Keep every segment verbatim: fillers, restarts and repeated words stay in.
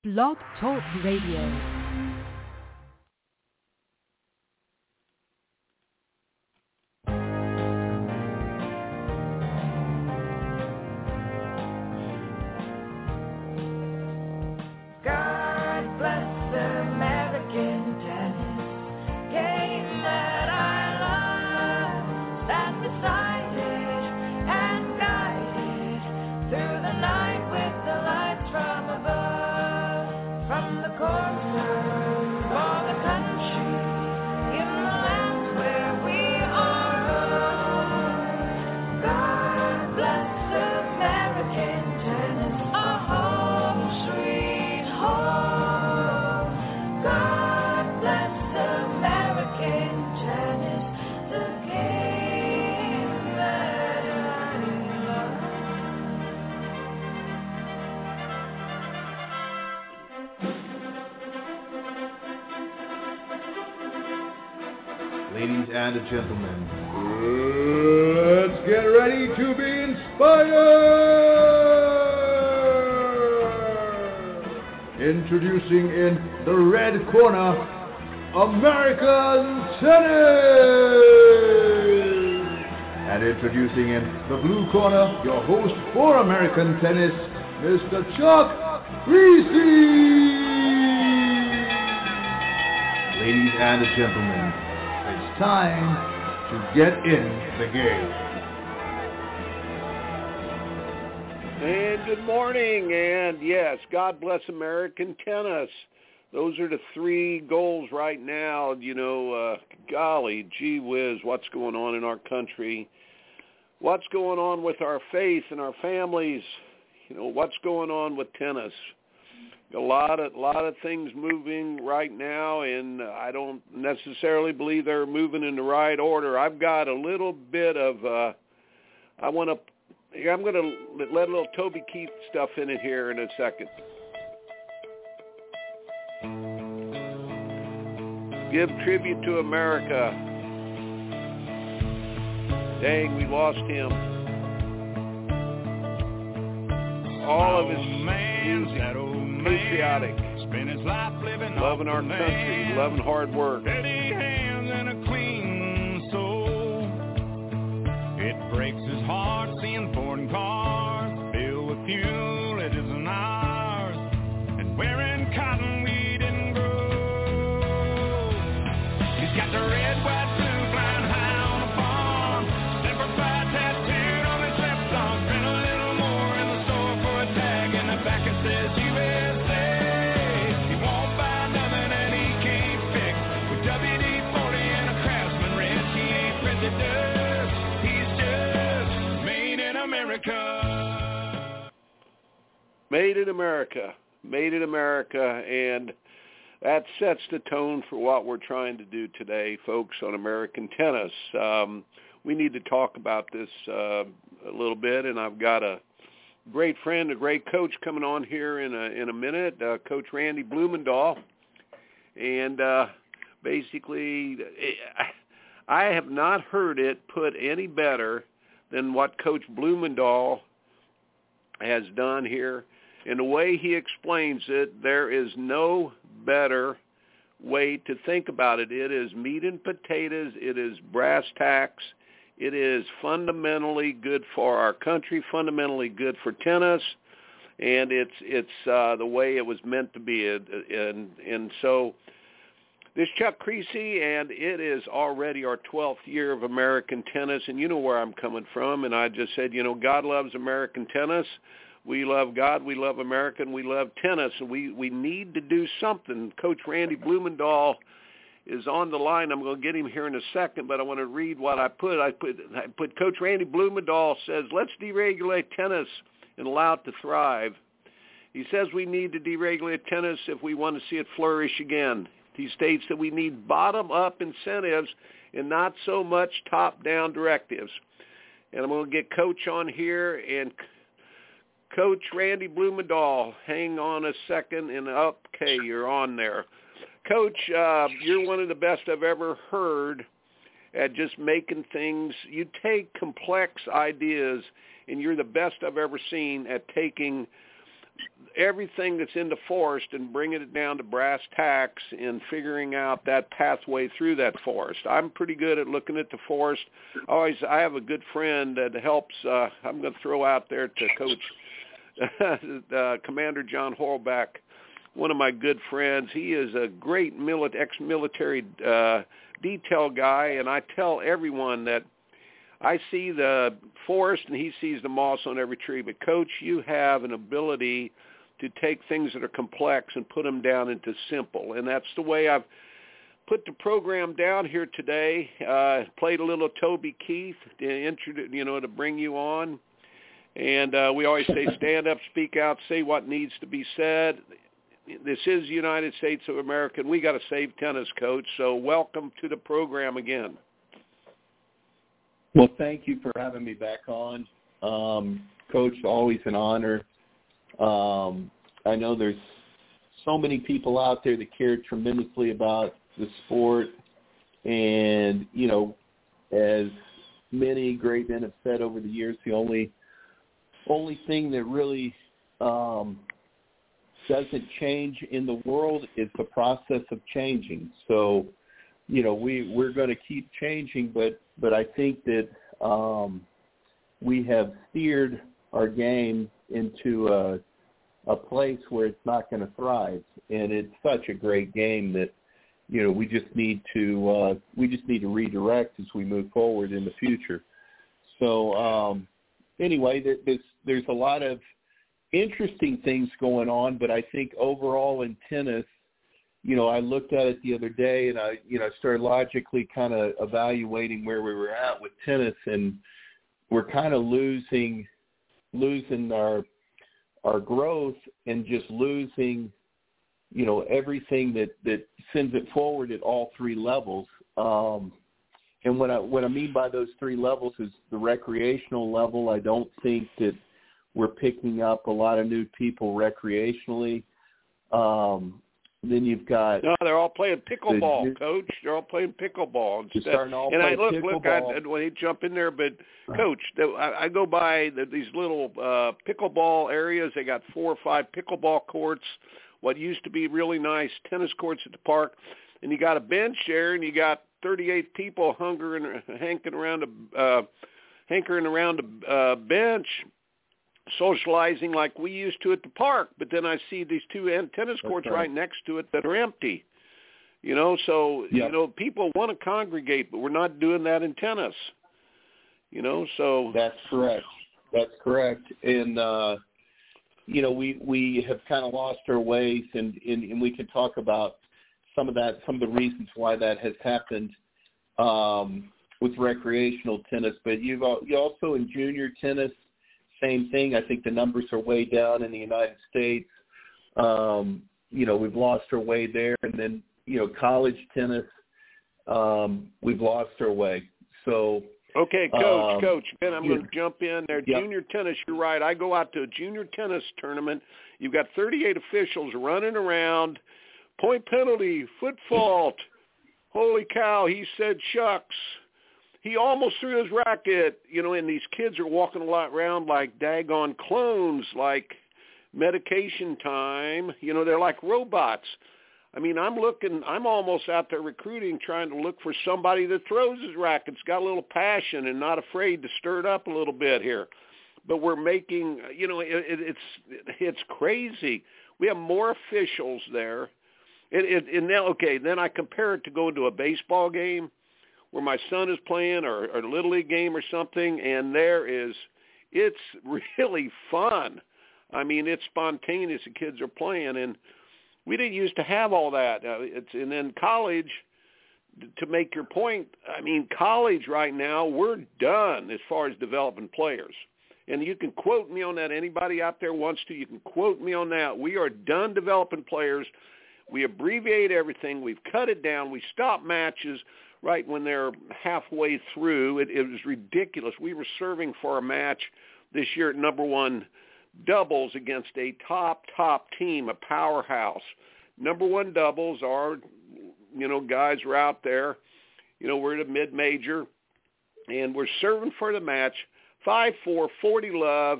Blog Talk Radio. Ladies and gentlemen, let's get ready to be inspired! Introducing in the red corner, American Tennis! And introducing in the blue corner, your host for American Tennis, Mister Chuck Creasy! Ladies and gentlemen, it's time to get in the game. And good morning, and yes, God bless American tennis. Those are the three goals right now. You know, uh, golly, gee whiz, what's going on in our country? What's going on with our faith and our families? You know, what's going on with tennis? A lot of lot of things moving right now, and I don't necessarily believe they're moving in the right order. I've got a little bit of, uh, I want to, I'm going to let a little Toby Keith stuff in it here in a second. Give tribute to America. Dang, we lost him. All of his music. Patriotic, loving our country, loving hard work. Steady hands and a clean soul. It breaks his heart seeing foreign cars filled with fuel it isn't ours, and wearing cotton we didn't grow. He's got the red, white, blue flying high on the farm, Semper Fi tattooed on his left arm. Spent a little more in the store for a tag, and the back it says U S. Made in America, made in America, and that sets the tone for what we're trying to do today, folks, on American tennis. Um, we need to talk about this uh, a little bit, and I've got a great friend, a great coach coming on here in a in a minute, uh, Coach Randy Blumendahl, and uh, basically, I have not heard it put any better than what Coach Blumendahl has done here. In the way he explains it, there is no better way to think about it. It is meat and potatoes. It is brass tacks. It is fundamentally good for our country, fundamentally good for tennis, and it's it's uh, the way it was meant to be. And and so this Chuck Creasy, and it is already our twelfth year of American tennis, and you know where I'm coming from. And I just said, you know, God loves American tennis. We love God, we love America, and we love tennis, and we, we need to do something. Coach Randy Blumendahl is on the line. I'm going to get him here in a second, but I want to read what I put. I put, I put Coach Randy Blumendahl says, let's deregulate tennis and allow it to thrive. He says we need to deregulate tennis if we want to see it flourish again. He states that we need bottom-up incentives and not so much top-down directives. And I'm going to get Coach on here, and Coach Randy Blumendahl, hang on a second, and okay, you're on there. Coach, uh, you're one of the best I've ever heard at just making things. You take complex ideas, and you're the best I've ever seen at taking everything that's in the forest and bringing it down to brass tacks and figuring out that pathway through that forest. I'm pretty good at looking at the forest. Always, I have a good friend that helps. Uh, I'm going to throw out there to Coach uh, Commander John Horlback, one of my good friends. He is a great mili- ex-military uh, detail guy, and I tell everyone that I see the forest and he sees the moss on every tree. But, Coach, you have an ability to take things that are complex and put them down into simple. And that's the way I've put the program down here today. Uh, played a little Toby Keith to introduce, you know, to bring you on. And uh, we always say stand up, speak out, say what needs to be said. This is the United States of America, and we got to save tennis, Coach. So welcome to the program again. Well, thank you for having me back on. Um, Coach, always an honor. Um, I know there's so many people out there that care tremendously about the sport. And, you know, as many great men have said over the years, the only only thing that really um, doesn't change in the world is the process of changing. So, you know, we, we're going to keep changing, but, but I think that um, we have steered our game into a, a place where it's not going to thrive. And it's such a great game that, you know, we just need to, uh, we just need to redirect as we move forward in the future. So um, anyway, there's, there's a lot of interesting things going on, but I think overall in tennis, you know, I looked at it the other day and I, you know, started logically kind of evaluating where we were at with tennis, and we're kind of losing, losing our, our growth and just losing, you know, everything that, that sends it forward at all three levels. Um, and what I, what I mean by those three levels is the recreational level. I don't think that we're picking up a lot of new people recreationally. Um, Then you've got no. They're all playing pickleball, the, Coach. They're all playing pickleball instead. All and I look, pickleball. look. I, when he jump in there, but Coach, I, I go by the, these little uh, pickleball areas. They got four or five pickleball courts. What used to be really nice tennis courts at the park, and you got a bench there, and you got thirty-eight people hungering, hankering around a, uh, hankering around a uh, bench, socializing like we used to at the park. But then I see these two tennis courts right. right next to it that are empty. You know, so, yep. you know, people want to congregate, but we're not doing that in tennis. You know, so. That's correct. That's correct. And, uh, you know, we, we have kind of lost our ways, and, and, and we can talk about some of that, some of the reasons why that has happened um, with recreational tennis. But you've you also in junior tennis, same thing. I think the numbers are way down in the United States. Um, you know, we've lost our way there. And then, you know, college tennis, um, we've lost our way. So, okay, Coach, um, Coach, Ben, I'm going to jump in there. Yep. Junior tennis, you're right. I go out to a junior tennis tournament. You've got thirty-eight officials running around. Point penalty, foot fault. Holy cow, he said shucks. He almost threw his racket, you know, and these kids are walking a lot around like daggone clones, like medication time. You know, they're like robots. I mean, I'm looking, I'm almost out there recruiting, trying to look for somebody that throws his rackets, got a little passion and not afraid to stir it up a little bit here. But we're making, you know, it, it, it's it's crazy. We have more officials there. It, it, and now, okay, then I compare it to going to a baseball game where my son is playing, or, or a Little League game or something, and there is, it's really fun. I mean, it's spontaneous. The kids are playing, and we didn't used to have all that. Uh, it's, and then college, to make your point, I mean, college right now, we're done as far as developing players. And you can quote me on that. Anybody out there wants to, you can quote me on that. We are done developing players. We abbreviate everything. We've cut it down. We stop matches right when they're halfway through. It, it was ridiculous. We were serving for a match this year at number one doubles against a top, top team, a powerhouse. Number one doubles are, you know, guys are out there. You know, we're at a mid-major, and we're serving for the match. five four, forty love.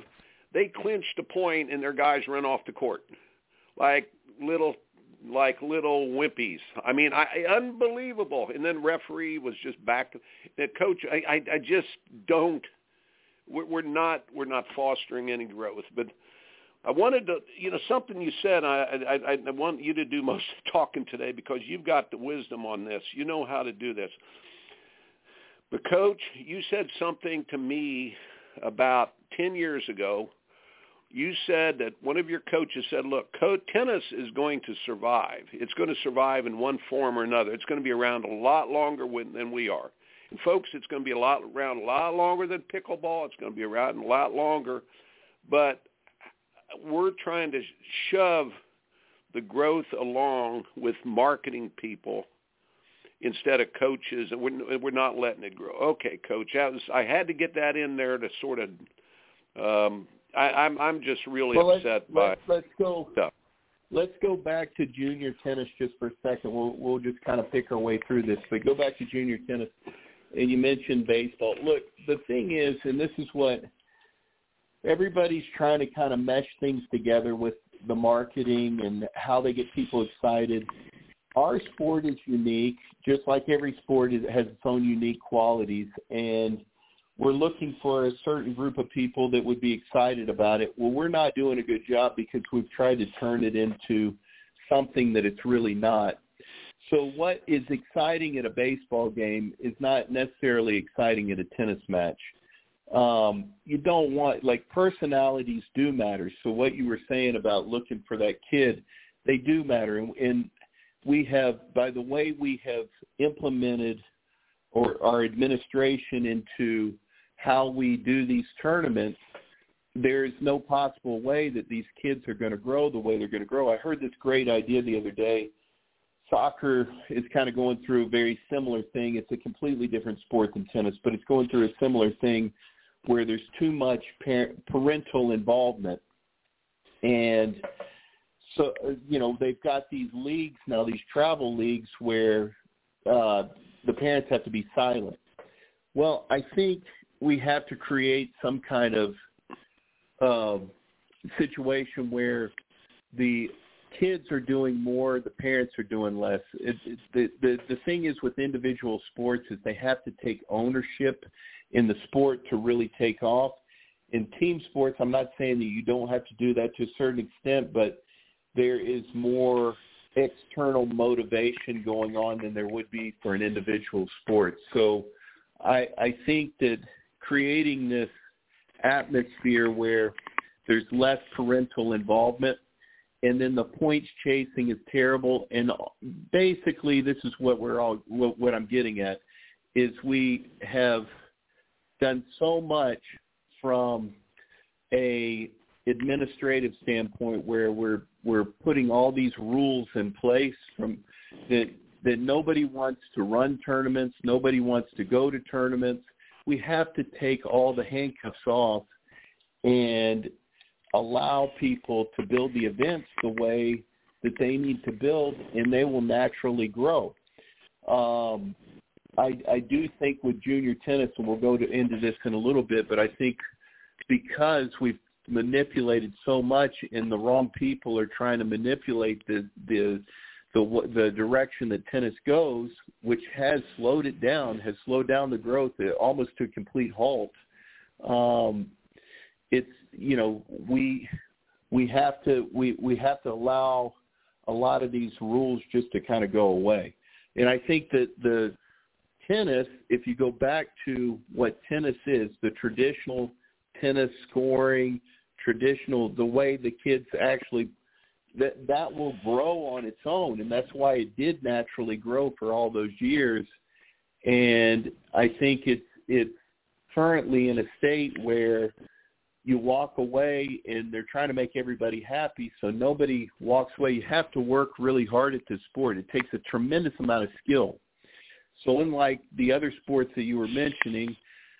they clinched a point and their guys ran off the court like little like little wimpies. I mean, I, unbelievable. And then referee was just back to the coach. I, I, I just don't. We're, we're not we're not fostering any growth. But I wanted to, you know, something you said. I, I I want you to do most of the talking today because you've got the wisdom on this. You know how to do this. But Coach, you said something to me about ten years ago. You said that one of your coaches said, look, co- tennis is going to survive. It's going to survive in one form or another. It's going to be around a lot longer with, than we are. And, folks, it's going to be a lot around a lot longer than pickleball. It's going to be around a lot longer. But we're trying to shove the growth along with marketing people instead of coaches, and we're, we're not letting it grow. Okay, Coach, I, was, I had to get that in there to sort of um, – I, I'm I'm just really well, upset let's, by let's, let's go. stuff. Let's go back to junior tennis just for a second. We'll we'll just kind of pick our way through this. But go back to junior tennis, and you mentioned baseball. Look, the thing is, and this is what everybody's trying to kind of mesh things together with the marketing and how they get people excited. Our sport is unique, just like every sport is, has its own unique qualities, and we're looking for a certain group of people that would be excited about it. Well, we're not doing a good job because we've tried to turn it into something that it's really not. So what is exciting at a baseball game is not necessarily exciting at a tennis match. Um, you don't want, like, personalities do matter. So what you were saying about looking for that kid, they do matter. And, and we have, by the way we have implemented or our administration into how we do these tournaments, there is no possible way that these kids are going to grow the way they're going to grow. I heard this great idea the other day. Soccer is kind of going through a very similar thing. It's a completely different sport than tennis, but it's going through a similar thing where there's too much parent, parental involvement. And so, you know, they've got these leagues now, these travel leagues where uh, the parents have to be silent. Well, I think we have to create some kind of uh, situation where the kids are doing more, the parents are doing less. It, it, the, the, the thing is with individual sports is they have to take ownership in the sport to really take off. In team sports, I'm not saying that you don't have to do that to a certain extent, but there is more external motivation going on than there would be for an individual sport. So I, I think that creating this atmosphere where there's less parental involvement, and then the points chasing is terrible. And basically, this is what we're all what, what I'm getting at is we have done so much from a administrative standpoint where we're we're putting all these rules in place from that that nobody wants to run tournaments, nobody wants to go to tournaments. We have to take all the handcuffs off and allow people to build the events the way that they need to build, and they will naturally grow. Um, I, I do think with junior tennis, and we'll go to, into this in a little bit, but I think because we've manipulated so much and the wrong people are trying to manipulate the the the, the direction that tennis goes, which has slowed it down, has slowed down the growth almost to a complete halt. Um, it's, you know, we we have to we, we have to allow a lot of these rules just to kind of go away. And I think that the tennis, if you go back to what tennis is, the traditional tennis scoring, traditional, the way the kids actually, that that will grow on its own, and that's why it did naturally grow for all those years. And I think it's it's currently in a state where you walk away and they're trying to make everybody happy, so nobody walks away. You have to work really hard at this sport. It takes a tremendous amount of skill. So unlike the other sports that you were mentioning,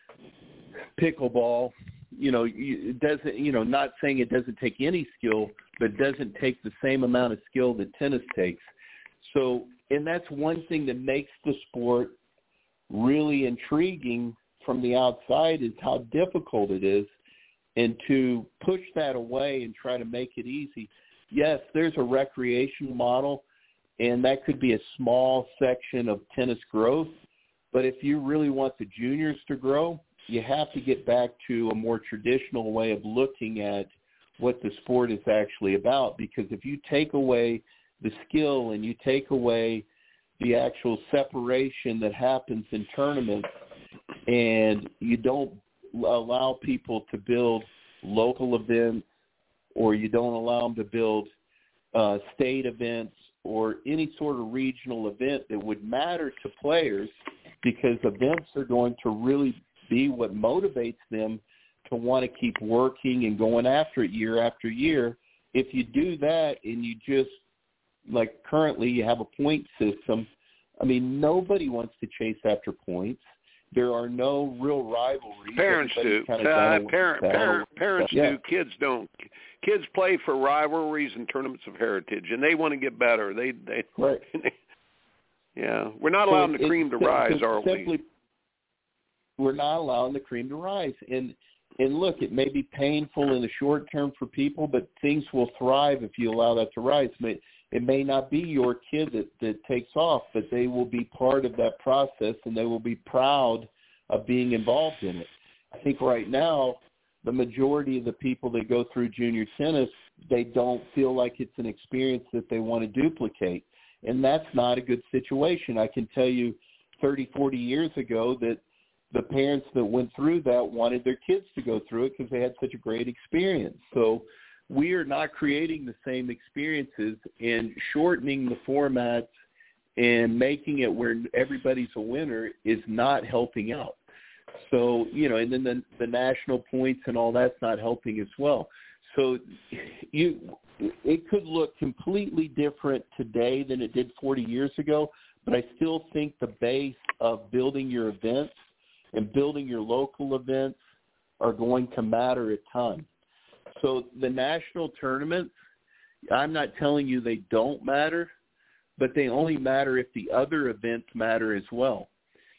pickleball, you know, it doesn't, you know, not saying it doesn't take any skill, but it doesn't take the same amount of skill that tennis takes. So, and that's one thing that makes the sport really intriguing from the outside is how difficult it is. And to push that away and try to make it easy, yes, there's a recreational model, and that could be a small section of tennis growth. But if you really want the juniors to grow, you have to get back to a more traditional way of looking at what the sport is actually about. Because if you take away the skill and you take away the actual separation that happens in tournaments, and you don't allow people to build local events, or you don't allow them to build uh, state events or any sort of regional event that would matter to players, because events are going to really be what motivates them to want to keep working and going after it year after year. If you do that and you just, like currently you have a point system, I mean, nobody wants to chase after points. There are no real rivalries. Parents do. Uh, parent, parent, parents yeah. do. Kids don't. Kids play for rivalries and tournaments of heritage, and they want to get better. They, they, right. yeah. We're not allowing so the cream to rise, are simply, we? We're not allowing the cream to rise. And and look, it may be painful in the short term for people, but things will thrive if you allow that to rise. It, it may not be your kid that, that takes off, but they will be part of that process, and they will be proud of being involved in it. I think right now, the majority of the people that go through junior tennis, they don't feel like it's an experience that they want to duplicate. And that's not a good situation. I can tell you thirty, forty years ago that the parents that went through that wanted their kids to go through it because they had such a great experience. So we are not creating the same experiences, and shortening the formats and making it where everybody's a winner is not helping out. So, you know, and then the, the national points and all that's not helping as well. So you, it could look completely different today than it did forty years ago, but I still think the base of building your events and building your local events are going to matter a ton. So the national tournaments, I'm not telling you they don't matter, but they only matter if the other events matter as well.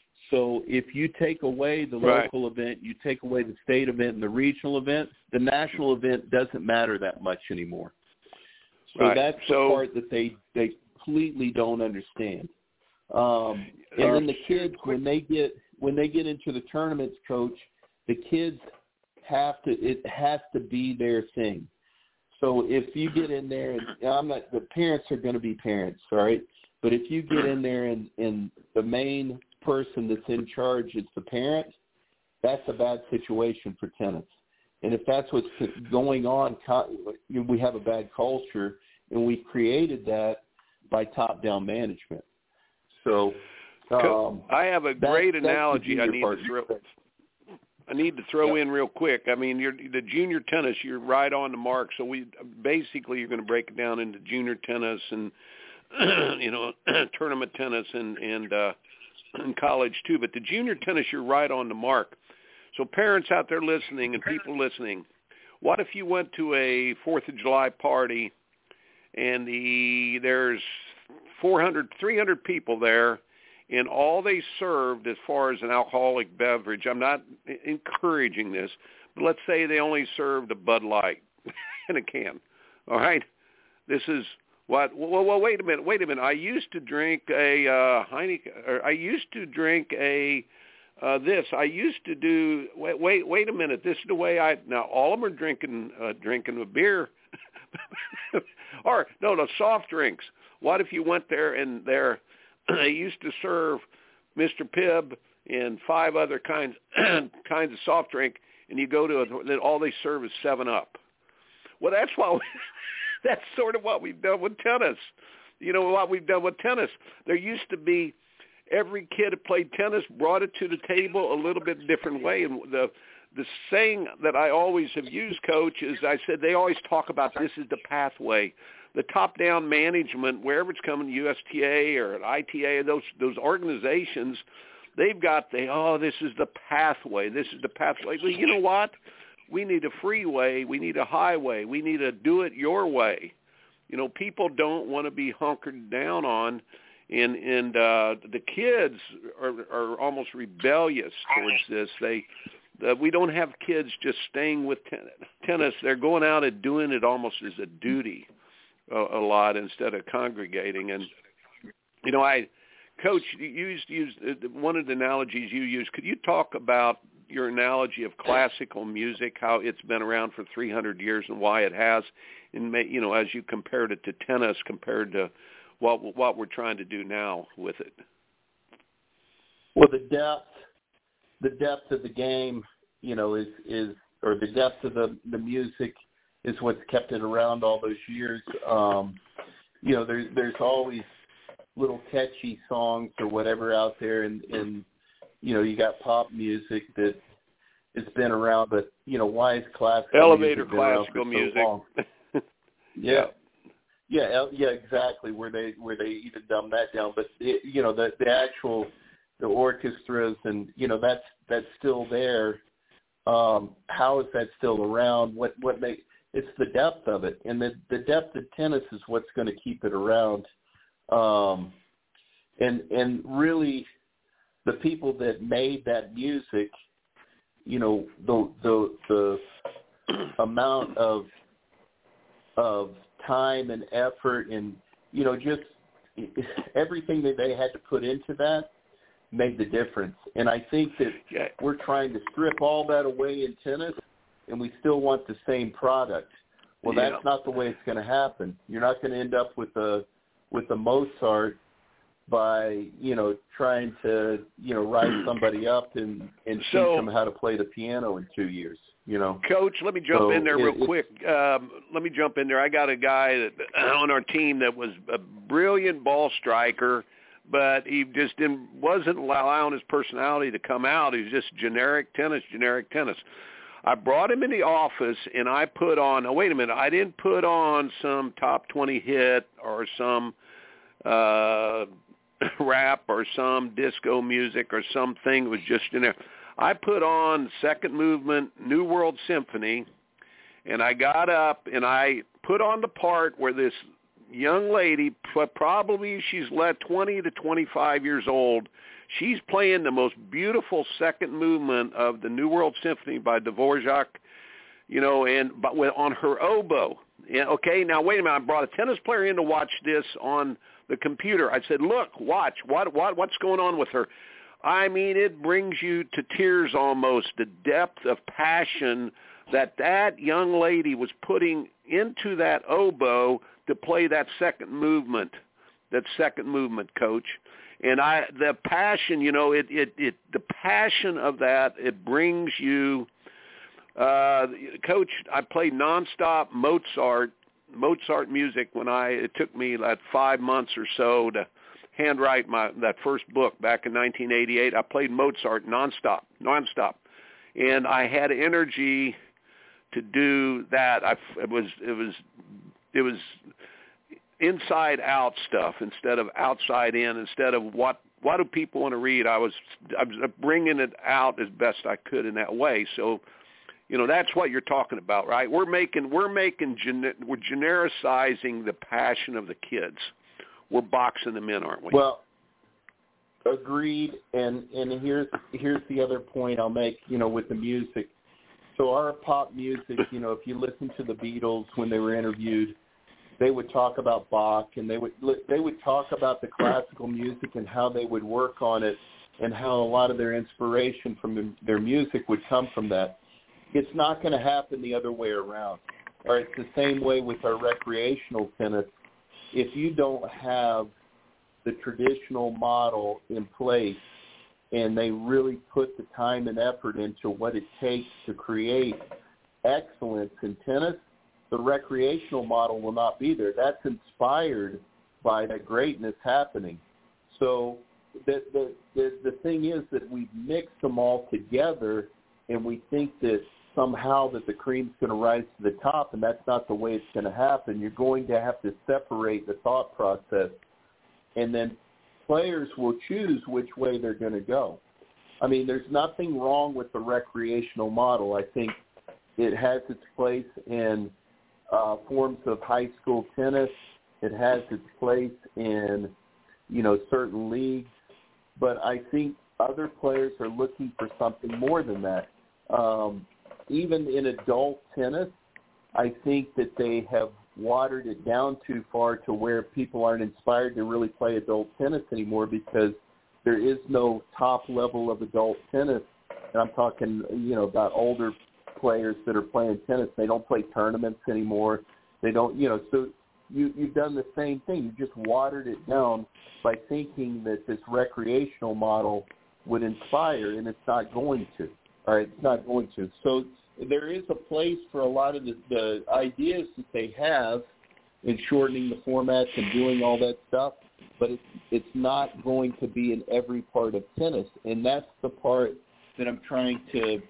So if you take away the local right. event, you take away the state event and the regional event, the national event doesn't matter that much anymore. So right. that's so, the part that they, they completely don't understand. Um, and then the kids, when they get when they get into the tournaments, Coach, the kids have to, it has to be their thing. So if you get in there, and I'm not, the parents are going to be parents, all right? But if you get in there and, and the main person that's in charge is the parent, that's a bad situation for tennis. And if that's what's going on, we have a bad culture, and we created that by top-down management. So um, I have a great that, analogy I need to throw. I need to throw yep. in real quick. I mean, you're, the junior tennis, you're right on the mark. So we basically you're going to break it down into junior tennis and you know tournament tennis and and, uh, and college too. But the junior tennis, you're right on the mark. So parents out there listening and people listening, what if you went to a Fourth of July party and the there's four hundred, three hundred people there, and all they served as far as an alcoholic beverage, I'm not encouraging this, but let's say they only served a Bud Light in a can, all right? This is what, well, well, wait a minute, wait a minute. I used to drink a uh, Heineken, or I used to drink a uh, this. I used to do, wait, wait, wait a minute. This is the way I, now all of them are drinking, uh, drinking a beer. Or, no, no, soft drinks. What if you went there and there they used to serve Mister Pibb and five other kinds kinds of soft drink, and you go to a, all they serve is seven up. Well, that's why we, that's sort of what we've done with tennis. You know what we've done with tennis. There used to be every kid that played tennis brought it to the table a little bit different way, and the the saying that I always have used, Coach, is I said they always talk about this is the pathway. The top-down management, wherever it's coming, U S T A or I T A, those those organizations, they've got the, oh, this is the pathway. This is the pathway. Well, you know what? We need a freeway. We need a highway. We need to do it your way. You know, people don't want to be hunkered down on, and and uh, the kids are, are almost rebellious towards this. They Uh, we don't have kids just staying with ten- tennis. They're going out and doing it almost as a duty uh, a lot instead of congregating. And, you know, I, Coach, you used, used uh, one of the analogies you used. Could you talk about your analogy of classical music, how it's been around for three hundred years and why it has, and, you know, as you compared it to tennis compared to what what we're trying to do now with it? Well, the depth, the depth of the game, you know, is, is or the depth of the, the music is what's kept it around all those years. Um, you know, there's there's always little catchy songs or whatever out there, and, and you know, you got pop music that has been around, but you know, why is classical elevator music been around classical for music? So long? yeah. Yeah, yeah, exactly. Where they where they even dumb that down, but it, you know, the the actual the orchestras and you know that's that's still there. Um, how is that still around? What what make it's the depth of it, and the the depth of tennis is what's going to keep it around. Um, and and really, the people that made that music, you know, the the the amount of of time and effort and, you know, just everything that they had to put into that made the difference. And I think that yeah. we're trying to strip all that away in tennis, and we still want the same product. Well, yeah. that's not the way it's going to happen. You're not going to end up with a with a Mozart by, you know, trying to, you know, rise somebody up and, and so, teach them how to play the piano in two years. You know, Coach, let me jump so in there real it, quick. Um, let me jump in there. I got a guy that, on our team that was a brilliant ball striker, but he just didn't wasn't allowing his personality to come out. He was just generic tennis, generic tennis. I brought him in the office, and I put on. Oh, wait a minute! I didn't put on some top twenty hit or some uh, rap or some disco music or something. It was just in there. I put on Second Movement, New World Symphony, and I got up and I put on the part where this young lady, probably she's let twenty to twenty-five years old, she's playing the most beautiful second movement of the New World Symphony by Dvorak, you know, and but with, on her oboe. Yeah, okay, now wait a minute. I brought a tennis player in to watch this on the computer. I said, look, watch, what, what, what's going on with her? I mean, it brings you to tears almost, the depth of passion that that young lady was putting into that oboe to play that second movement, that second movement, Coach. And I, the passion, you know, it, it, it the passion of that, it brings you, uh, Coach, I played nonstop Mozart, Mozart music when I, it took me like five months or so to handwrite my that first book back in nineteen eighty-eight. I played Mozart nonstop, nonstop, and I had energy to do that. I it was it was it was inside out stuff instead of outside in. Instead of what what do people want to read? I was I was bringing it out as best I could in that way. So, you know, that's what you're talking about, right? We're making we're making we're genericizing the passion of the kids. We're boxing them in, aren't we? Well, agreed. And and here's here's the other point I'll make, you know, with the music. So our pop music, you know, if you listen to the Beatles when they were interviewed, they would talk about Bach, and they would they would talk about the classical music and how they would work on it, and how a lot of their inspiration from their music would come from that. It's not going to happen the other way around. Or it's the same way with our recreational tennis. If you don't have the traditional model in place and they really put the time and effort into what it takes to create excellence in tennis, the recreational model will not be there. That's inspired by that greatness happening. So the, the, the, the thing is that we've mixed them all together, and we think that somehow that the cream's going to rise to the top, and that's not the way it's going to happen. You're going to have to separate the thought process, and then players will choose which way they're going to go. I mean, there's nothing wrong with the recreational model. I think it has its place in uh, forms of high school tennis. It has its place in, you know, certain leagues. But I think other players are looking for something more than that. um, even in adult tennis, I think that they have watered it down too far to where people aren't inspired to really play adult tennis anymore because there is no top level of adult tennis. And I'm talking, you know, about older players that are playing tennis. They don't play tournaments anymore. They don't, you know, so you, you've done the same thing. You just watered it down by thinking that this recreational model would inspire, and it's not going to. All right, it's not going to. So there is a place for a lot of the, the ideas that they have in shortening the formats and doing all that stuff, but it's, it's not going to be in every part of tennis, and that's the part that I'm trying to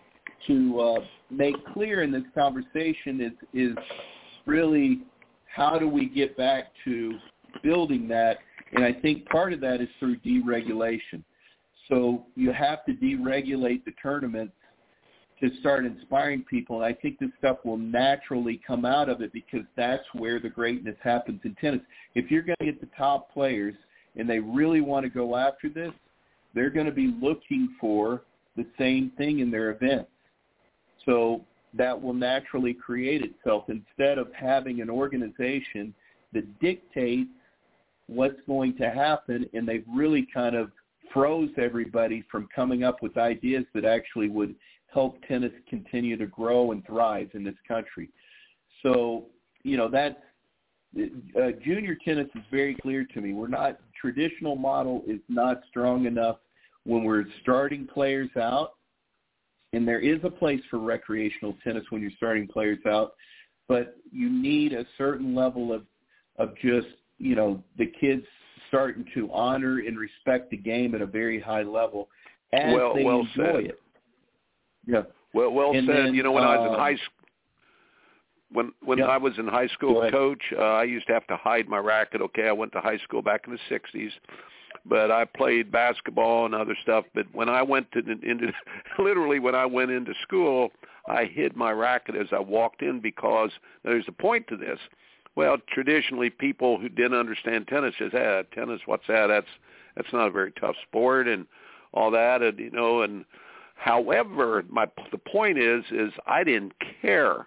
to uh, make clear in this conversation is is really how do we get back to building that, and I think part of that is through deregulation. So you have to deregulate the tournaments to start inspiring people, and I think this stuff will naturally come out of it because that's where the greatness happens in tennis. If you're going to get the top players and they really want to go after this, they're going to be looking for the same thing in their events. So that will naturally create itself instead of having an organization that dictates what's going to happen, and they've really kind of froze everybody from coming up with ideas that actually would help tennis continue to grow and thrive in this country. So, you know, that uh, junior tennis is very clear to me. We're not, traditional model is not strong enough when we're starting players out, and there is a place for recreational tennis when you're starting players out, but you need a certain level of, of just, you know, the kids starting to honor and respect the game at a very high level as well, they well enjoy said. it. Yeah. Well, well and said. Then, you know, when uh, I was in high school, when when yeah. I was in high school, coach, uh, I used to have to hide my racket. Okay, I went to high school back in the sixties, but I played basketball and other stuff. But when I went to into literally when I went into school, I hid my racket as I walked in because there's a point to this. Well, traditionally, people who didn't understand tennis says, "Ah, tennis, what's that? That's that's not a very tough sport," and all that, and you know, and however, my the point is, is I didn't care.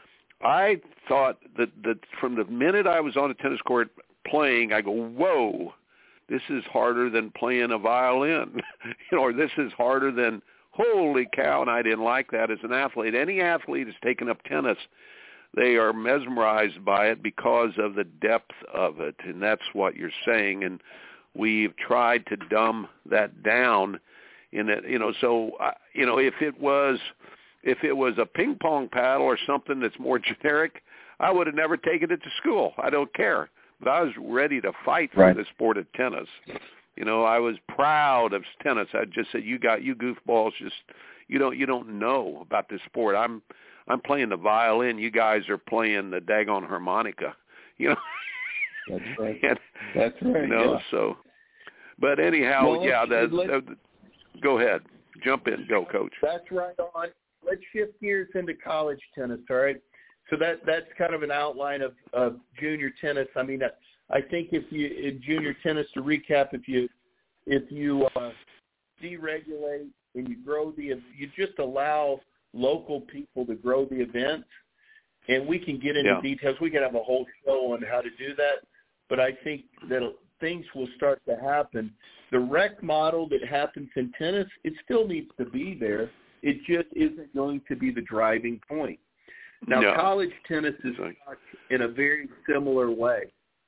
I thought that, that from the minute I was on a tennis court playing, I go, whoa, this is harder than playing a violin, you know, or this is harder than, holy cow, and I didn't like that as an athlete. Any athlete who's taken up tennis, they are mesmerized by it because of the depth of it, and that's what you're saying, and we've tried to dumb that down in it, you know, so, uh, you know, if it was if it was a ping pong paddle or something that's more generic, I would have never taken it to school. I don't care. But I was ready to fight for right. the sport of tennis. You know, I was proud of tennis. I just said, you got you goofballs just you don't you don't know about this sport. I'm I'm playing the violin, you guys are playing the daggone harmonica. You know. That's right. and, That's right. You know, yeah. so but anyhow, well, yeah, that, let's, that go ahead. Jump in. Go, Coach. That's right on. Let's shift gears into college tennis, all right? So that that's kind of an outline of, of junior tennis. I mean, I think if you in junior tennis, to recap, if you if you uh, deregulate and you grow the, you just allow local people to grow the events, and we can get into yeah. details. We can have a whole show on how to do that, but I think that things will start to happen. The rec model that happens in tennis, it still needs to be there. It just isn't going to be the driving point. Now, no. college tennis is in a very similar way.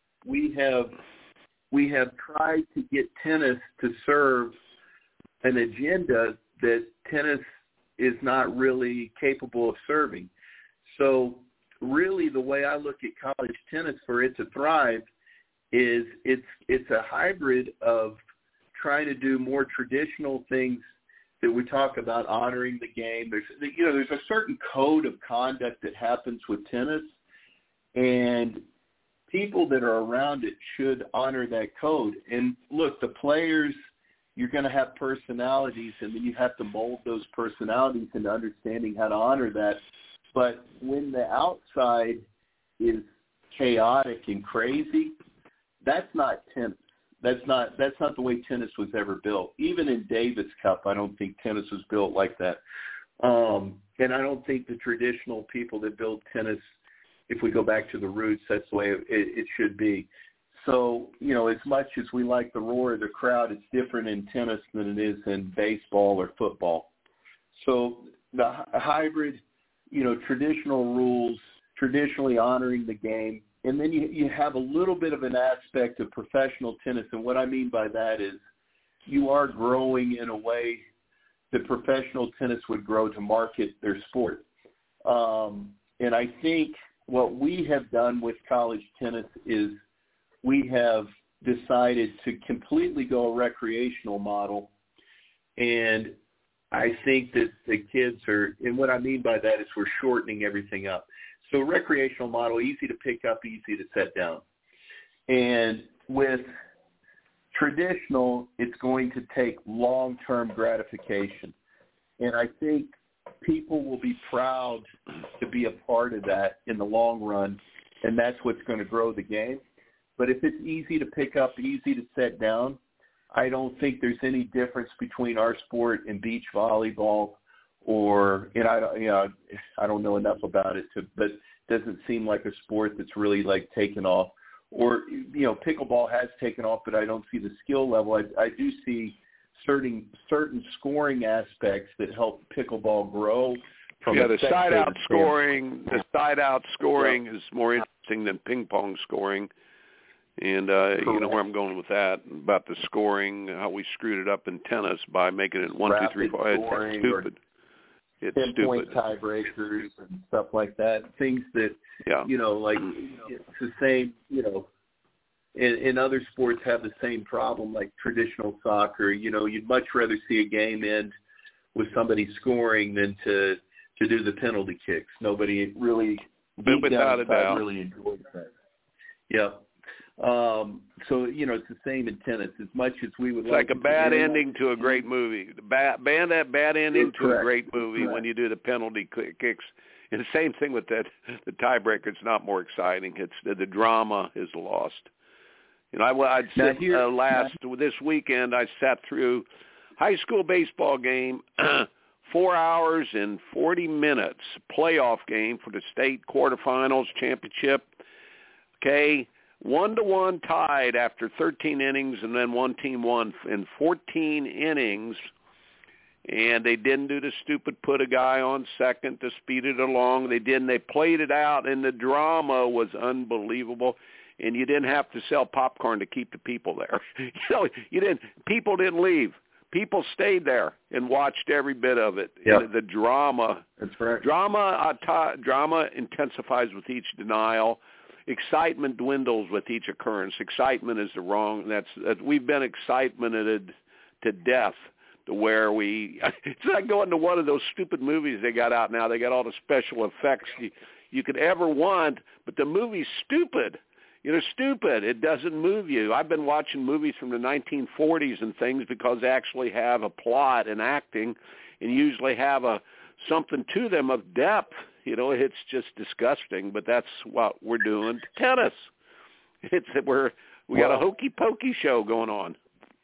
We have we have tried to get tennis to serve an agenda that tennis is not really capable of serving. So really the way I look at college tennis for it to thrive is it's it's a hybrid of trying to do more traditional things that we talk about, honoring the game. There's, you know, there's a certain code of conduct that happens with tennis, and people that are around it should honor that code. And look, the players, you're going to have personalities, and then you have to mold those personalities into understanding how to honor that. But when the outside is chaotic and crazy, that's not tennis. That's not that's not the way tennis was ever built. Even in Davis Cup, I don't think tennis was built like that. Um, and I don't think the traditional people that build tennis, if we go back to the roots, that's the way it, it should be. So, you know, as much as we like the roar of the crowd, it's different in tennis than it is in baseball or football. So the hybrid, you know, traditional rules, traditionally honoring the game, and then you, you have a little bit of an aspect of professional tennis. And what I mean by that is you are growing in a way that professional tennis would grow to market their sport. Um, and I think what we have done with college tennis is we have decided to completely go a recreational model. And I think that the kids are, and what I mean by that is we're shortening everything up. So recreational model, easy to pick up, easy to set down. And with traditional, it's going to take long-term gratification. And I think people will be proud to be a part of that in the long run, and that's what's going to grow the game. But if it's easy to pick up, easy to set down, I don't think there's any difference between our sport and beach volleyball or, and I, you know, I don't know enough about it, to, but it doesn't seem like a sport that's really like taken off. Or, you know, pickleball has taken off, but I don't see the skill level. I, I do see certain certain scoring aspects that help pickleball grow. From yeah, the side-out scoring, the side-out scoring yeah. is more interesting than ping-pong scoring. And uh, you know where I'm going with that, about the scoring, how we screwed it up in tennis by making it one, Rapid two, three, four. It's stupid. It's ten-point stupid. tiebreakers and stuff like that. Things that, yeah. you know, like it's the same, you know, in, in other sports have the same problem, like traditional soccer. You know, you'd much rather see a game end with somebody scoring than to to do the penalty kicks. Nobody really, deep without down a doubt, really enjoys that. Yeah. Um, so, you know, it's the same in tennis. As much as we would it's like, like a bad ending to a great movie. The bad, bad, that bad ending to correct. a great movie Correct. when you do the penalty kicks. And the same thing with that. The tiebreaker, it's not more exciting. It's the, the drama is lost. You know, I, I'd sit here, uh, last now, this weekend. I sat through high school baseball game, four hours and forty minutes, playoff game for the state quarterfinals championship. Okay. One to one tied after thirteen innings, and then one team won in fourteen innings. And they didn't do the stupid put a guy on second to speed it along. They didn't. They played it out, and the drama was unbelievable. And you didn't have to sell popcorn to keep the people there. You know, you didn't. People didn't leave. People stayed there and watched every bit of it. Yep. And the drama. That's right. Drama. Uh, t- drama intensifies with each denial. Excitement dwindles with each occurrence. Excitement is the wrong. That's that we've been excitemented to death to where we. It's like going to one of those stupid movies they got out now. They got all the special effects you, you could ever want, but the movie's stupid. You know, stupid. It doesn't move you. I've been watching movies from the nineteen forties and things because they actually have a plot and acting, and usually have a something to them of depth. You know, it's just disgusting, but that's what we're doing to tennis. It's we're we got well, a hokey pokey show going on.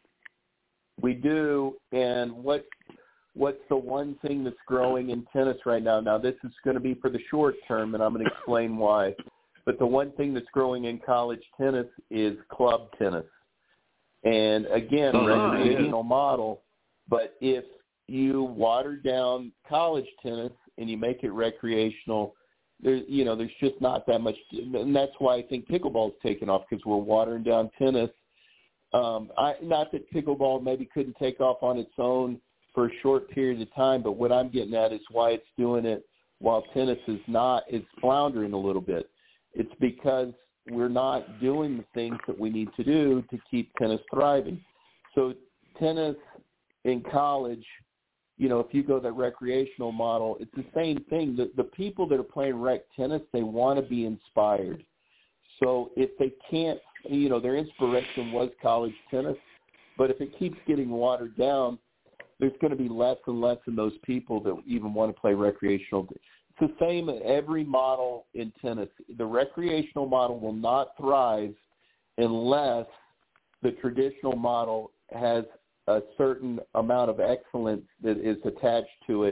We do, and what what's the one thing that's growing in tennis right now? Now, this is going to be for the short term, and I'm going to explain why. But the one thing that's growing in college tennis is club tennis, and again, uh-huh, recreational yeah. model. But if you water down college tennis and you make it recreational, there, you know, there's just not that much, and that's why I think pickleball's taken off, because we're watering down tennis. Um, I, not that pickleball maybe couldn't take off on its own for a short period of time, but what I'm getting at is why it's doing it while tennis is not, is floundering a little bit. It's because we're not doing the things that we need to do to keep tennis thriving. So tennis in college, you know, if you go that recreational model, it's the same thing. The, the people that are playing rec tennis, they want to be inspired. So if they can't, you know, their inspiration was college tennis, but if it keeps getting watered down, there's going to be less and less of those people that even want to play recreational. It's the same in every model in tennis. The recreational model will not thrive unless the traditional model has a certain amount of excellence that is attached to it,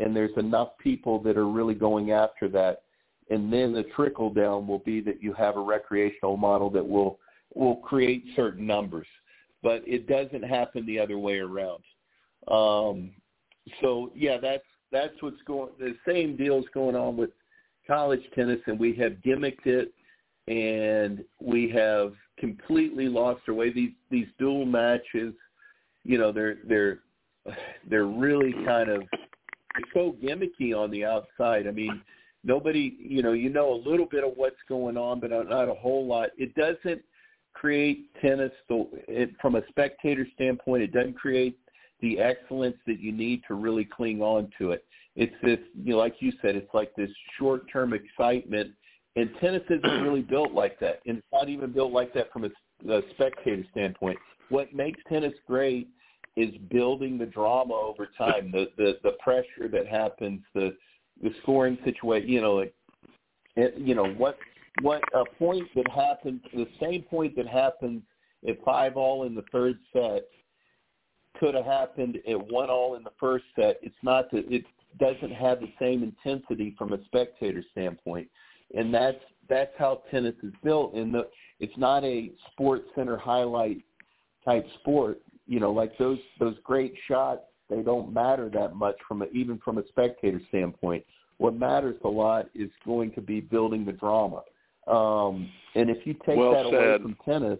and there's enough people that are really going after that. And then the trickle down will be that you have a recreational model that will will create certain numbers. But it doesn't happen the other way around. Um, so, yeah, that's that's what's going – the same deal's going on with college tennis, and we have gimmicked it, and we have completely lost our way. These these dual matches, you know, they're they're they're really kind of so gimmicky on the outside. I mean, nobody, you know, you know a little bit of what's going on, but not a whole lot. It doesn't create tennis so it, from a spectator standpoint. It doesn't create the excellence that you need to really cling on to it. It's this, you know, like you said, it's like this short-term excitement, and tennis isn't really built like that. And it's not even built like that from a, a spectator standpoint. What makes tennis great is building the drama over time, the the, the pressure that happens, the the scoring situation. You know, like, it, you know what what a point that happens, the same point that happens at five all in the third set could have happened at one all in the first set. It's not that it doesn't have the same intensity from a spectator standpoint, and that's that's how tennis is built. And the it's not a Sports Center highlight type sport. You know, like those those great shots, they don't matter that much from a, even from a spectator standpoint. What matters a lot is going to be building the drama. Um, and if you take well that said. away from tennis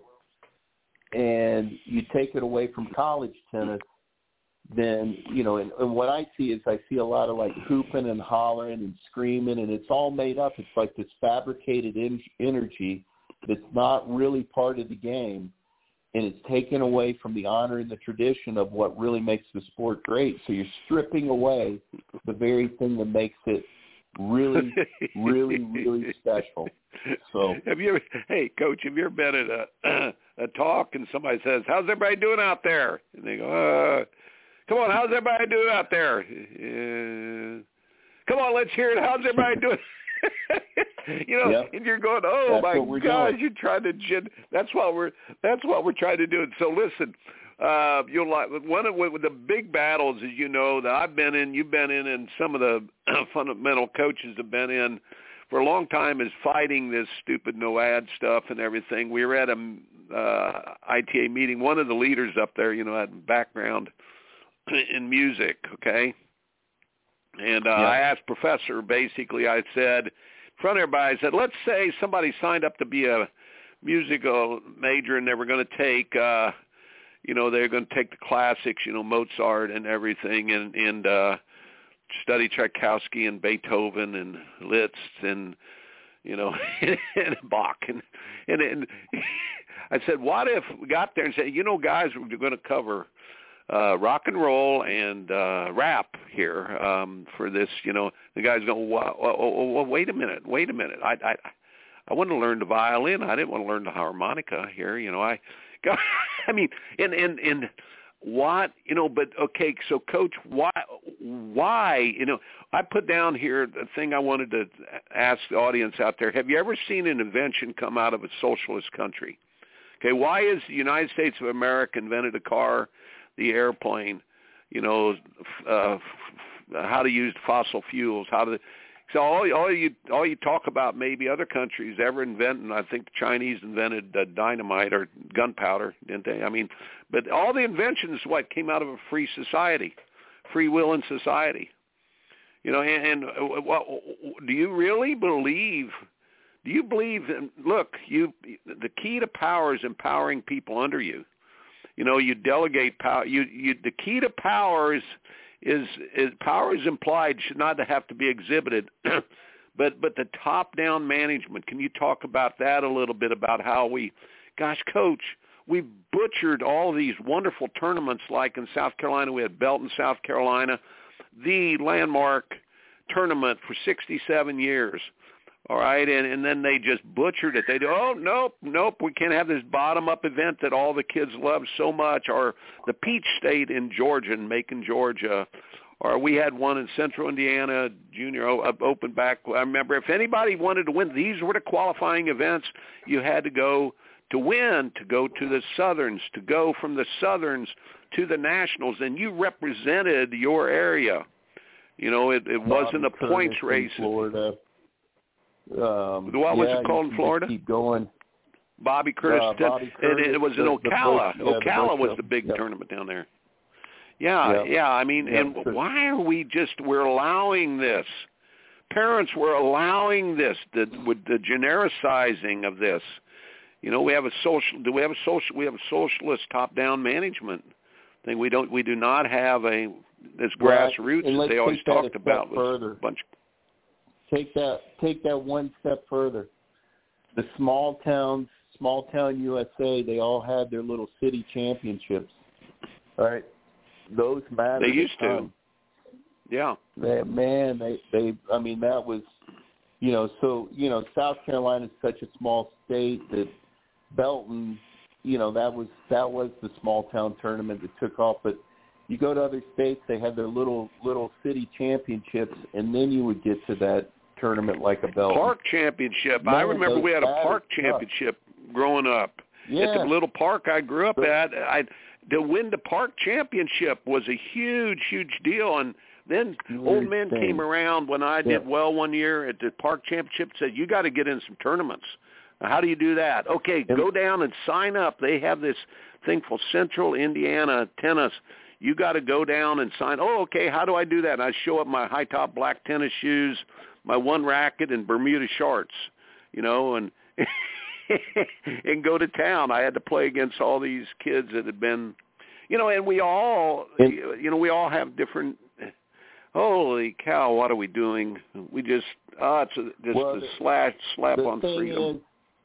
and you take it away from college tennis, then, you know, and, and what I see is I see a lot of like hooping and hollering and screaming, and it's all made up. It's like this fabricated in, energy that's not really part of the game, and it's taken away from the honor and the tradition of what really makes the sport great. So you're stripping away the very thing that makes it really, really, really special. So have you ever, hey, Coach, have you ever been at a a talk and somebody says, "How's everybody doing out there?" And they go, uh, "Come on, how's everybody doing out there?" Uh, "Come on, let's hear it. How's everybody doing?" You know, yep. And you're going, "Oh that's my gosh, you're trying to." Gen- that's what we're. That's what we're trying to do. And so listen, uh, you'll like one of with the big battles, as you know, that I've been in, you've been in, and some of the fundamental coaches have been in for a long time, is fighting this stupid no ad stuff and everything. We were at a uh, I T A meeting. One of the leaders up there, you know, had background in music, okay. And uh, yeah. I asked Professor, basically, I said, in front of everybody, I said, let's say somebody signed up to be a musical major and they were going to take, uh, you know, they're going to take the classics, you know, Mozart and everything, and, and uh, study Tchaikovsky and Beethoven and Liszt and, you know, and Bach. And, and, and I said, what if we got there and said, you know, guys, we're going to cover Uh, rock and roll and uh, rap here um, for this, you know. The guy's going, well, well, well, wait a minute, wait a minute. I, I, I want to learn the violin. I didn't want to learn the harmonica here, you know. I, got, I mean, and and and what, you know. But okay, so Coach, why, why, you know? I put down here the thing I wanted to ask the audience out there. Have you ever seen an invention come out of a socialist country? Okay, why is the United States of America invented a car, the airplane, you know, uh, how to use fossil fuels, how to, so all, all you all you talk about maybe other countries ever inventing. I think the Chinese invented uh, dynamite or gunpowder, didn't they? I mean, but all the inventions, what, came out of a free society, free will in society, you know. And, and uh, well, do you really believe? Do you believe? In, look, you the key to power is empowering people under you. You know, you delegate power. You, you, the key to power is, is, is power is implied, should not have to be exhibited, but but the top-down management. Can you talk about that a little bit, about how we, gosh, Coach, we butchered all these wonderful tournaments, like in South Carolina. We had Belton, South Carolina, the landmark tournament for sixty-seven years. All right, and, and then they just butchered it. They do, oh, nope, nope, we can't have this bottom-up event that all the kids love so much, or the Peach State in Georgia, in Macon, Georgia, or we had one in Central Indiana, Junior Open back. I remember if anybody wanted to win, these were the qualifying events. You had to go to win, to go to the Southerns, to go from the Southerns to the Nationals, and you represented your area. You know, it, it wasn't a Curtis points race. Florida. Um, what was yeah, it called in Florida? Keep going. Bobby Curtis. Uh, Bobby Curtis and it was in the, Ocala. the Bush, yeah, Ocala the was Bush the big yep. tournament down there. Yeah, yep. yeah. I mean, yep. and why are we just, we're allowing this? Parents were allowing this, the, with the genericizing of this. You know, we have a social, do we have a social, we have a socialist top-down management thing. We don't, we do not have a, this right. grassroots and that they always that talked about was further. a bunch. Take that, take that one step further. The small towns, small town U S A, they all had their little city championships. All right, those mattered. They used to. Yeah. They, man, they, they, I mean, that was, you know, so, you know, South Carolina is such a small state that Belton, you know, that was, that was the small town tournament that took off. But you go to other states, they had their little, little city championships, and then you would get to that tournament like a Belton. Park championship. Man, I remember we had a park championship stuff. growing up. Yeah. At the little park I grew up but, at. I, to win the park championship was a huge, huge deal. And then old men thing. came around when I did yeah. well one year at the park championship and said, you got to get in some tournaments. Now, how do you do that? Okay, and, go down and sign up. They have this thing for Central Indiana Tennis. You got to go down and sign. Oh, okay, how do I do that? And I show up my high-top black tennis shoes, my one racket, and Bermuda shorts, you know, and and go to town. I had to play against all these kids that had been, you know, and we all, and, you know, we all have different, holy cow, what are we doing? We just, oh, it's a, just well, a the, slash, slap the on thing freedom.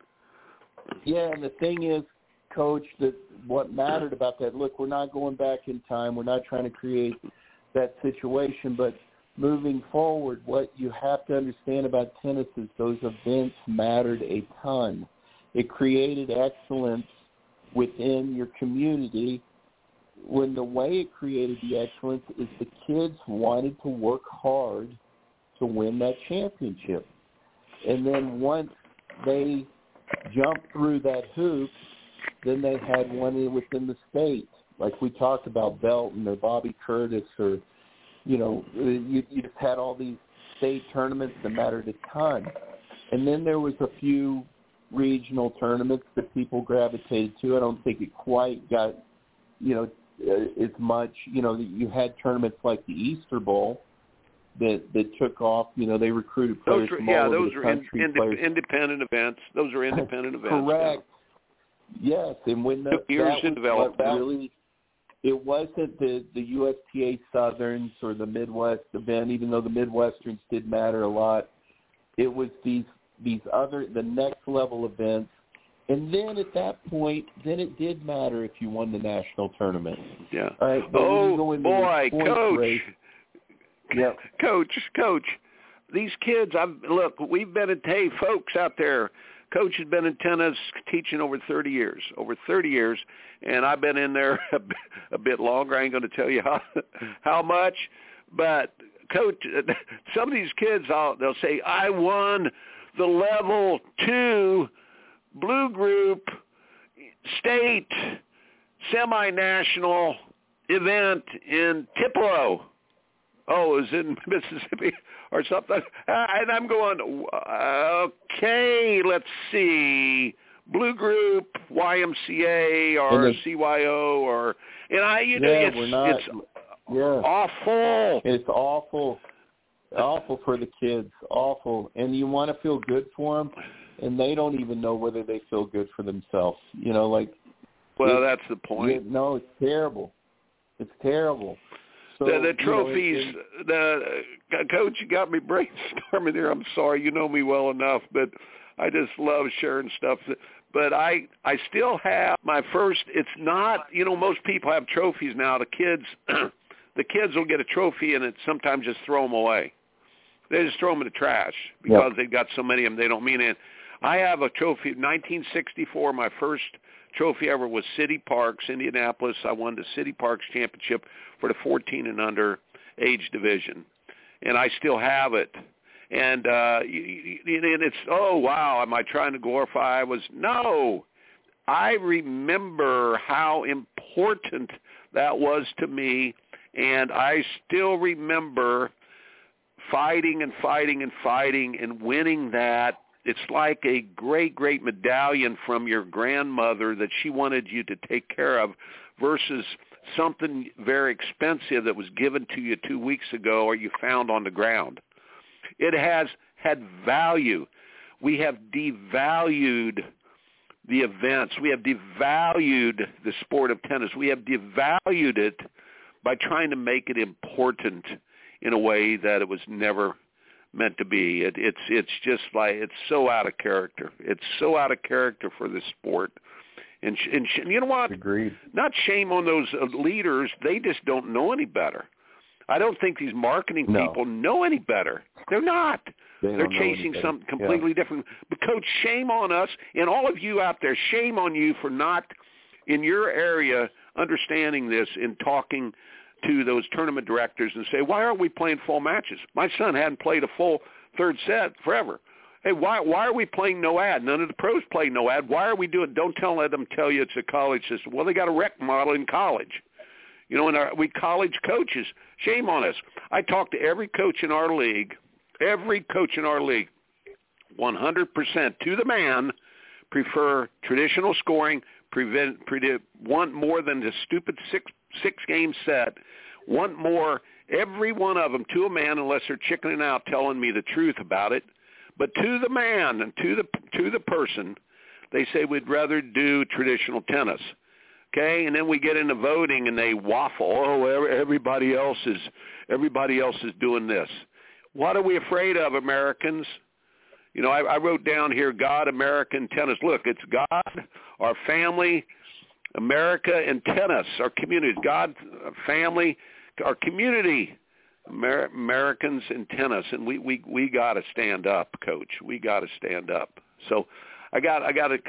Is, yeah, and the thing is, Coach, that what mattered about that, look, we're not going back in time. We're not trying to create that situation, but moving forward, what you have to understand about tennis is those events mattered a ton. It created excellence within your community when the way it created the excellence is the kids wanted to work hard to win that championship. And then once they jumped through that hoop, then they had one within the state. Like we talked about Belton or Bobby Curtis or, you know, you, you just had all these state tournaments that mattered a ton. And then there was a few regional tournaments that people gravitated to. I don't think it quite got, you know, as much. You know, you had tournaments like the Easter Bowl that that took off. You know, they recruited players those were, from yeah, all over those the are country. in, players. independent events. Those are independent events. Correct. Yeah. Yes, and when the, took years that to was develop. That really, it wasn't the the U S T A Southerns or the Midwest event, even though the Midwesterns did matter a lot. It was these these other the next level events. And then at that point, then it did matter if you won the national tournament. Yeah. All right, oh, boy, Coach. Race, yep. Coach, Coach, these kids, I've look, we've been in, hey, folks out there, Coach has been in tennis teaching over thirty years, over thirty years, and I've been in there a, a bit longer. I ain't going to tell you how how much, but, Coach, some of these kids, I'll, they'll say, I won the level two Blue Group state semi-national event in Tupelo. Oh, it was in Mississippi or something. And I'm going, okay, let's see. Blue Group, Y M C A, or C Y O, or, and I, you know, yeah, it's, we're not, it's yeah. awful. It's awful. Awful for the kids. Awful. And you want to feel good for them. And they don't even know whether they feel good for themselves. You know, like. Well, that's the point. You, no, it's terrible. It's terrible. So, the, the trophies, you know, it, the uh, Coach, you got me brainstorming there. I'm sorry, you know me well enough, but I just love sharing stuff. But I, I still have my first. It's not, you know, most people have trophies now. The kids, the kids will get a trophy and it sometimes just throw them away. They just throw them in the trash because yep. they've got so many of them. They don't mean it. I have a trophy. nineteen sixty-four, my first trophy ever was City Parks, Indianapolis. I won the City Parks Championship for the fourteen and under age division, and I still have it. And uh, and it's, oh, wow, am I trying to glorify? I was, no. I remember how important that was to me, and I still remember fighting and fighting and fighting and winning that. It's like a great, great medallion from your grandmother that she wanted you to take care of versus something very expensive that was given to you two weeks ago or you found on the ground. It has had value. We have devalued the events. We have devalued the sport of tennis. We have devalued it by trying to make it important in a way that it was never meant to be. It, it's it's just like, it's so out of character. It's so out of character for the sport. And, sh- and sh- you know what? Agreed. Not shame on those uh, leaders. They just don't know any better. I don't think these marketing no. people know any better. They're not. They They're chasing something completely yeah. different. But, Coach, shame on us, and all of you out there, shame on you for not, in your area, understanding this and talking to those tournament directors and say, why aren't we playing full matches? My son hadn't played a full third set forever. Hey, why why are we playing no ad? None of the pros play no ad. Why are we doing? Don't tell let them tell you it's a college system. Well, they got a rec model in college. You know, and our, we college coaches, shame on us. I talked to every coach in our league, every coach in our league, one hundred percent to the man, prefer traditional scoring, prevent, predict, want more than the stupid six six-game set, want more, every one of them to a man, unless they're chickening out telling me the truth about it. But to the man and to the to the person, they say we'd rather do traditional tennis. Okay, and then we get into voting and they waffle. Oh, everybody else is everybody else is doing this. What are we afraid of, Americans? You know, I, I wrote down here, God, American tennis. Look, it's God, our family, America, and tennis, our communities. God, family, our community. Amer- Americans in tennis, and we we we got to stand up, Coach. We got to stand up. So, I got I got to.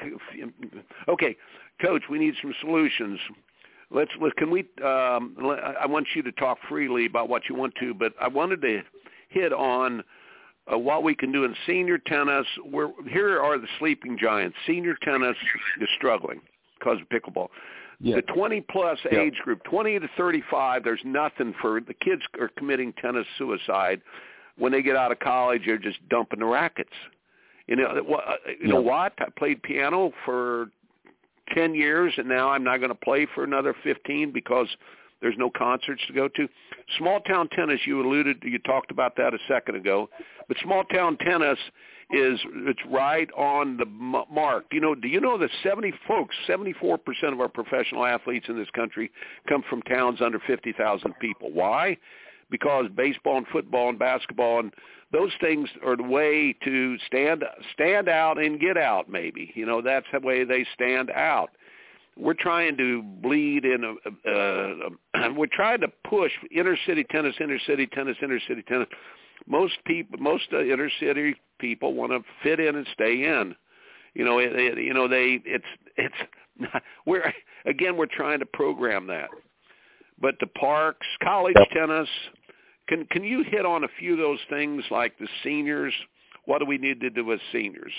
Okay, Coach, we need some solutions. Let's let can we? Um, I want you to talk freely about what you want to, but I wanted to hit on uh, what we can do in senior tennis. We're, here are the sleeping giants. Senior tennis is struggling because of pickleball. Yeah. The twenty-plus yeah. age group, twenty to thirty-five, there's nothing for – the kids are committing tennis suicide. When they get out of college, they're just dumping the rackets. You know, you yeah. know what? I played piano for ten years, and now I'm not going to play for another fifteen because there's no concerts to go to. Small-town tennis, you alluded – you talked about that a second ago. But small-town tennis – is it's right on the mark. You know, do you know that seventy folks, seventy-four percent of our professional athletes in this country come from towns under fifty thousand people? Why? Because baseball and football and basketball and those things are the way to stand stand out and get out, maybe. You know, that's the way they stand out. We're trying to bleed in a, uh, we're trying to push inner city tennis, inner city tennis, inner city tennis. Most people, most uh, inner city people want to fit in and stay in. You know, it, it, you know they. It's it's. Not, we're again, we're trying to program that. But the parks, college yep. tennis. Can can you hit on a few of those things like the seniors? What do we need to do with seniors?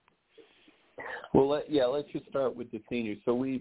Well, let, yeah, let's just start with the seniors. So we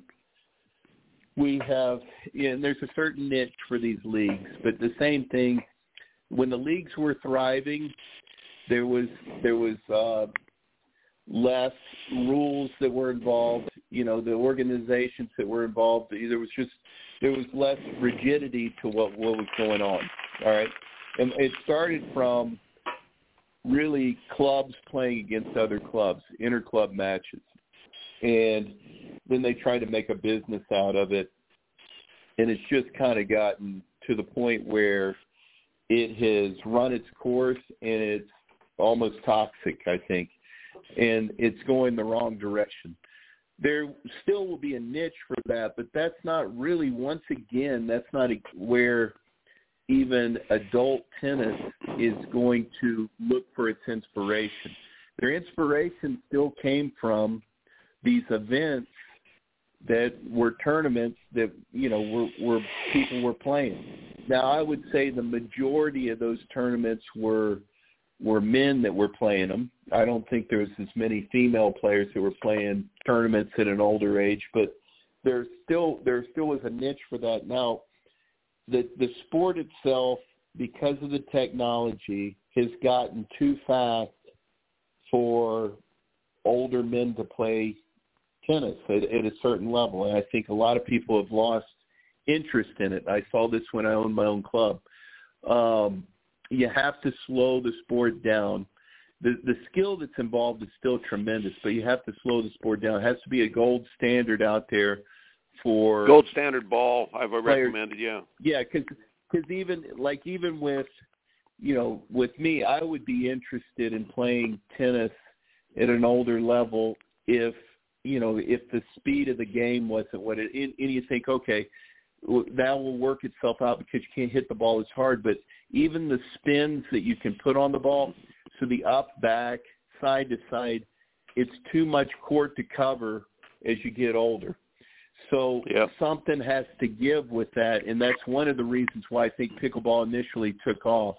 we have, yeah, and there's a certain niche for these leagues, but the same thing. When the leagues were thriving, there was there was uh, less rules that were involved. You know, the organizations that were involved. There was just there was less rigidity to what, what was going on. All right, and it started from really clubs playing against other clubs, inter-club matches, and then they tried to make a business out of it, and it's just kind of gotten to the point where it has run its course, and it's almost toxic, I think, and it's going the wrong direction. There still will be a niche for that, but that's not really, once again, that's not where even adult tennis is going to look for its inspiration. Their inspiration still came from these events that were tournaments that, you know, were, were people were playing. Now, I would say the majority of those tournaments were were men that were playing them. I don't think there was as many female players that were playing tournaments at an older age, but there's still there still was a niche for that. Now, the the sport itself, because of the technology, has gotten too fast for older men to play tennis at, at a certain level. And I think a lot of people have lost interest in it. I saw this when I owned my own club. Um, you have to slow the sport down. The the skill that's involved is still tremendous, but you have to slow the sport down. It has to be a gold standard out there for gold standard ball. I've players. recommended, yeah, yeah, because because even like even with you know with me, I would be interested in playing tennis at an older level if you know if the speed of the game wasn't what it. And, and you think, okay, that will work itself out because you can't hit the ball as hard, but even the spins that you can put on the ball. So the up, back, side to side, it's too much court to cover as you get older. So yep. something has to give with that, and that's one of the reasons why I think pickleball initially took off.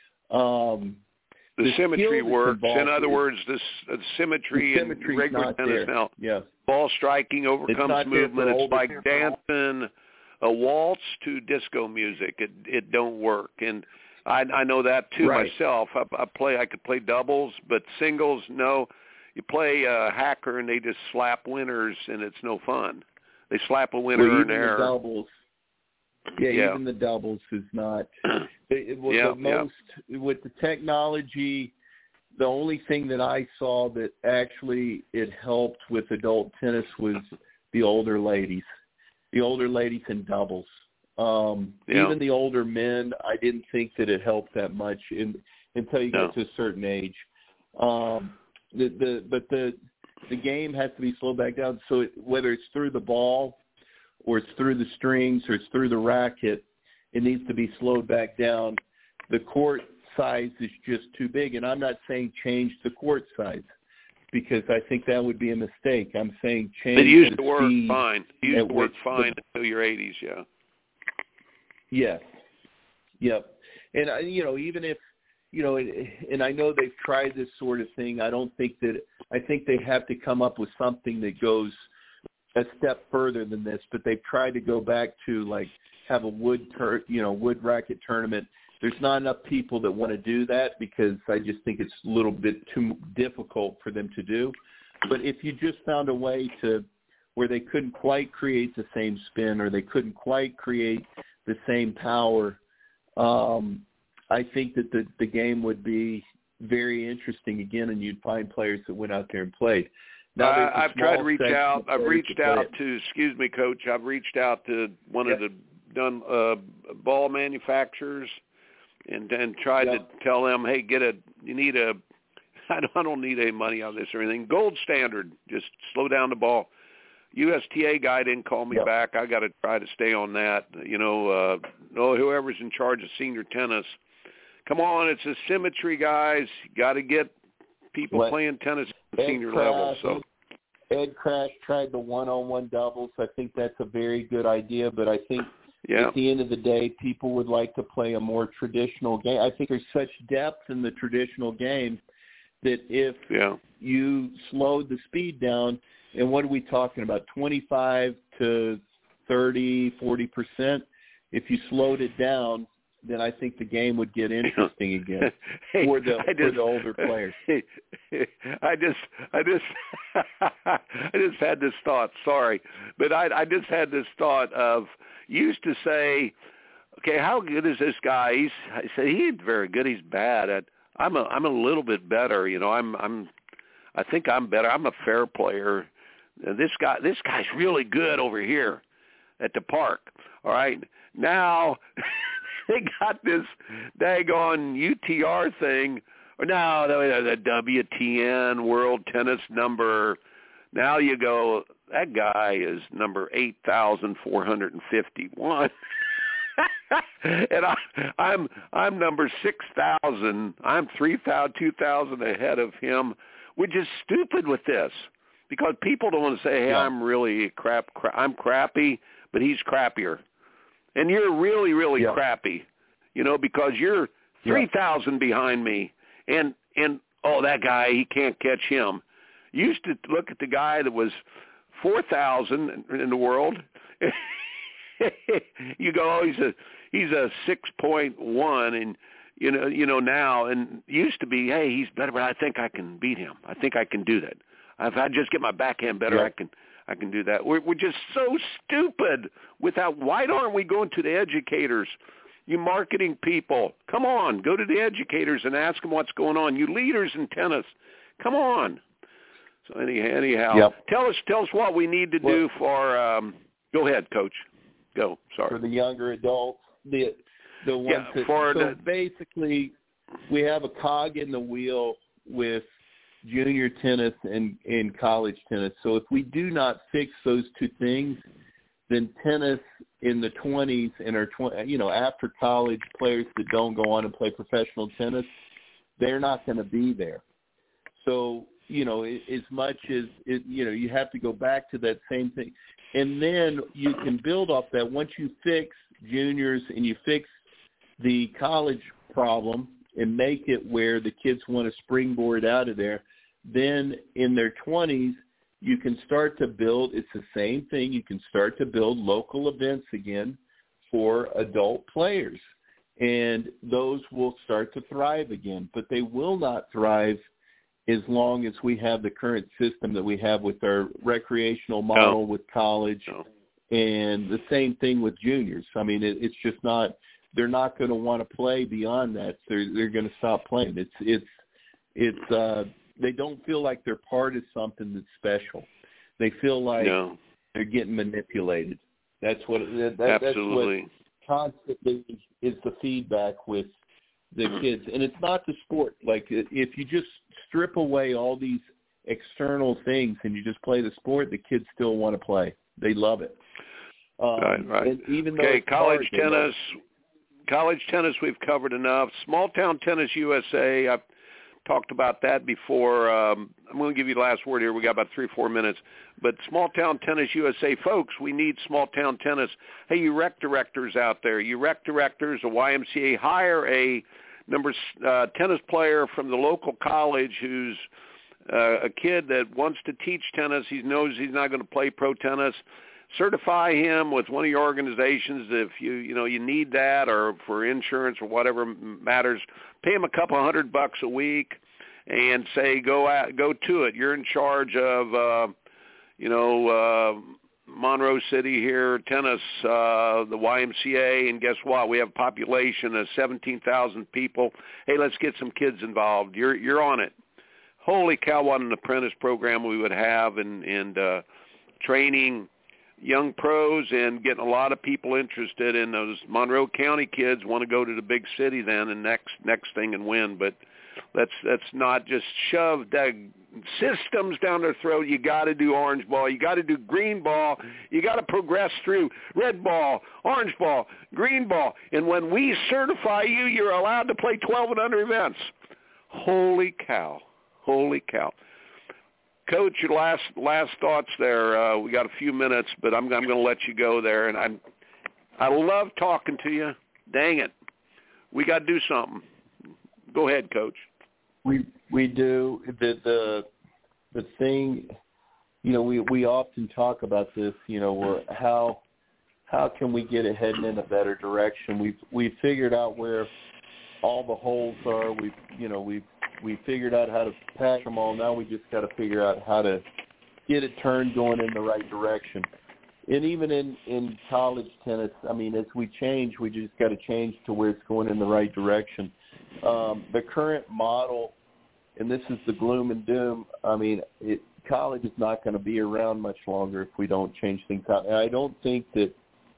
Um, the, the symmetry works. In other is, words, this uh, symmetry in regular tennis there. now. Yes. Ball striking overcomes movement. It's like dancing a waltz to disco music. It it don't work. And I, I know that too right. myself. I, I play. I could play doubles, but singles, no. You play a hacker, and they just slap winners, and it's no fun. They slap a winner well, in there. The doubles, yeah, yeah, even the doubles is not. It, it was yeah, the most yeah. with the technology. The only thing that I saw that actually it helped with adult tennis was the older ladies, the older ladies in doubles. Um, yeah. Even the older men, I didn't think that it helped that much in, until you no. get to a certain age. Um, the, the, but the the game has to be slowed back down. So it, whether it's through the ball or it's through the strings or it's through the racket, it needs to be slowed back down. The court size is just too big, and I'm not saying change the court size because I think that would be a mistake. I'm saying change it used the to work speed fine. It used to work fine the, until your eighties, yeah. Yes. Yep. And, I, you know, even if, you know, and I know they've tried this sort of thing, I don't think that, I think they have to come up with something that goes a step further than this, but they've tried to go back to, like, have a wood, tur- you know, wood racket tournament. There's not enough people that want to do that because I just think it's a little bit too difficult for them to do. But if you just found a way to where they couldn't quite create the same spin or they couldn't quite create the same power, um, I think that the, the game would be very interesting again, and you'd find players that went out there and played. Now, uh, I've tried to reach out. I've reached out it. to, excuse me, Coach, I've reached out to one yep. of the done uh, ball manufacturers and, and tried yep. to tell them, hey, get a, you need a, I don't, I don't need any money on this or anything. Gold standard, just slow down the ball. U S T A guy didn't call me yep. back. I got to try to stay on that. You know, uh, no, whoever's in charge of senior tennis, come on, it's a symmetry, guys. Got to get people what? playing tennis at Ed senior Crash, level. So Ed Crash tried the one-on-one doubles. I think that's a very good idea, but I think yeah. at the end of the day, people would like to play a more traditional game. I think there's such depth in the traditional game that if yeah. you slowed the speed down, and what are we talking about, twenty-five to thirty, forty percent? If you slowed it down, then I think the game would get interesting again hey, for, the, just, for the older players. I just, I just, I just had this thought. Sorry, but I, I just had this thought of used to say, okay, how good is this guy? He's, I said he's very good. He's bad at. I'm a, I'm a little bit better. You know, I'm, I'm, I think I'm better. I'm a fair player. And this guy, this guy's really good over here at the park. All right, now they got this daggone U T R thing, or now the, the W T N World Tennis number. Now you go, that guy is number eight thousand four hundred and fifty-one. And I, I'm I'm number six thousand. I'm three thousand, two thousand ahead of him, which is stupid with this. Because people don't want to say, hey, yeah. I'm really crap, cra- I'm crappy, but he's crappier. And you're really, really yeah. crappy, you know, because you're three thousand yeah. behind me. And, and oh, that guy, he can't catch him. You used to look at the guy that was four thousand in the world. You go, oh, he's a, he's a six point one, and You know, you know now, and used to be, hey, he's better, but I think I can beat him. I think I can do that. If I just get my backhand better, yeah. I can I can do that. We're we're just so stupid without. Why aren't we going to the educators? You marketing people, come on, go to the educators and ask them what's going on. You leaders in tennis, come on. So anyhow, anyhow yep. tell us tell us what we need to well, do for. Um, go ahead, Coach. Go. Sorry. For the younger adults, the the ones yeah, that for so the, basically we have a cog in the wheel with junior tennis and, and college tennis. So if we do not fix those two things, then tennis in the twenties and our tw- you know after college players that don't go on and play professional tennis, they're not going to be there. So you know as much as it, you know you have to go back to that same thing, and then you can build off that. Once you fix juniors and you fix the college problem and make it where the kids want to springboard out of there, then in their twenties, you can start to build, it's the same thing, you can start to build local events again for adult players. And those will start to thrive again. But they will not thrive as long as we have the current system that we have with our recreational model, no. with college, no. and the same thing with juniors. I mean, it, it's just not, they're not going to want to play beyond that. They're, they're going to stop playing. It's, it's, it's, uh, they don't feel like they're part of something that's special. They feel like no. they're getting manipulated. That's what that, that, Absolutely. That's what constantly is the feedback with the kids. And it's not the sport. Like if you just strip away all these external things and you just play the sport, the kids still want to play. They love it. Um, right, right. And even though okay, college hard, tennis. College tennis we've covered enough. Small Town Tennis U S A, I've talked about that before. Um, I'm going to give you the last word here. We got about three, four minutes. But Small Town Tennis U S A, folks, we need small town tennis. Hey, you rec directors out there, you rec directors, a Y M C A, hire a number uh, tennis player from the local college who's uh, a kid that wants to teach tennis. He knows he's not going to play pro tennis. Certify him with one of your organizations if you you know you need that, or for insurance or whatever matters. Pay him a couple hundred bucks a week, and say go out, go to it. You're in charge of uh, you know uh, Monroe City here tennis, uh, the Y M C A, and guess what? We have a population of seventeen thousand people. Hey, let's get some kids involved. You're you're on it. Holy cow! What an apprentice program we would have, and and uh, training young pros and getting a lot of people interested in those Monroe County kids want to go to the big city then and next next thing and win. But let's let's not just shove the systems down their throat. You got to do orange ball. You got to do green ball. You got to progress through red ball, orange ball, green ball. And when we certify you, you're allowed to play twelve and under events. Holy cow. Holy cow. Coach, your last last thoughts there. Uh, we got a few minutes, but I'm I'm going to let you go there. And I I love talking to you. Dang it, we got to do something. Go ahead, Coach. We we do the the the thing. You know, we we often talk about this. You know, where how how can we get it heading in a better direction? We've we figured out where all the holes are. We you know we we figured out how to patch them all. Now we just got to figure out how to get it turned going in the right direction. And even in, in college tennis, I mean, as we change, we just got to change to where it's going in the right direction. Um, the current model, and this is the gloom and doom, I mean, it, college is not going to be around much longer if we don't change things out. And I don't think that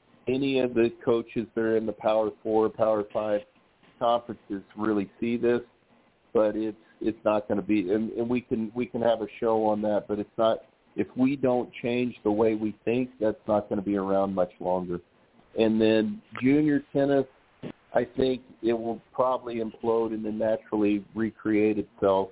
any of the coaches that are in the Power Four, Power Five conferences really see this. But it's it's not going to be, and, and we can we can have a show on that. But it's not, if we don't change the way we think, that's not going to be around much longer. And then junior tennis, I think it will probably implode and then naturally recreate itself.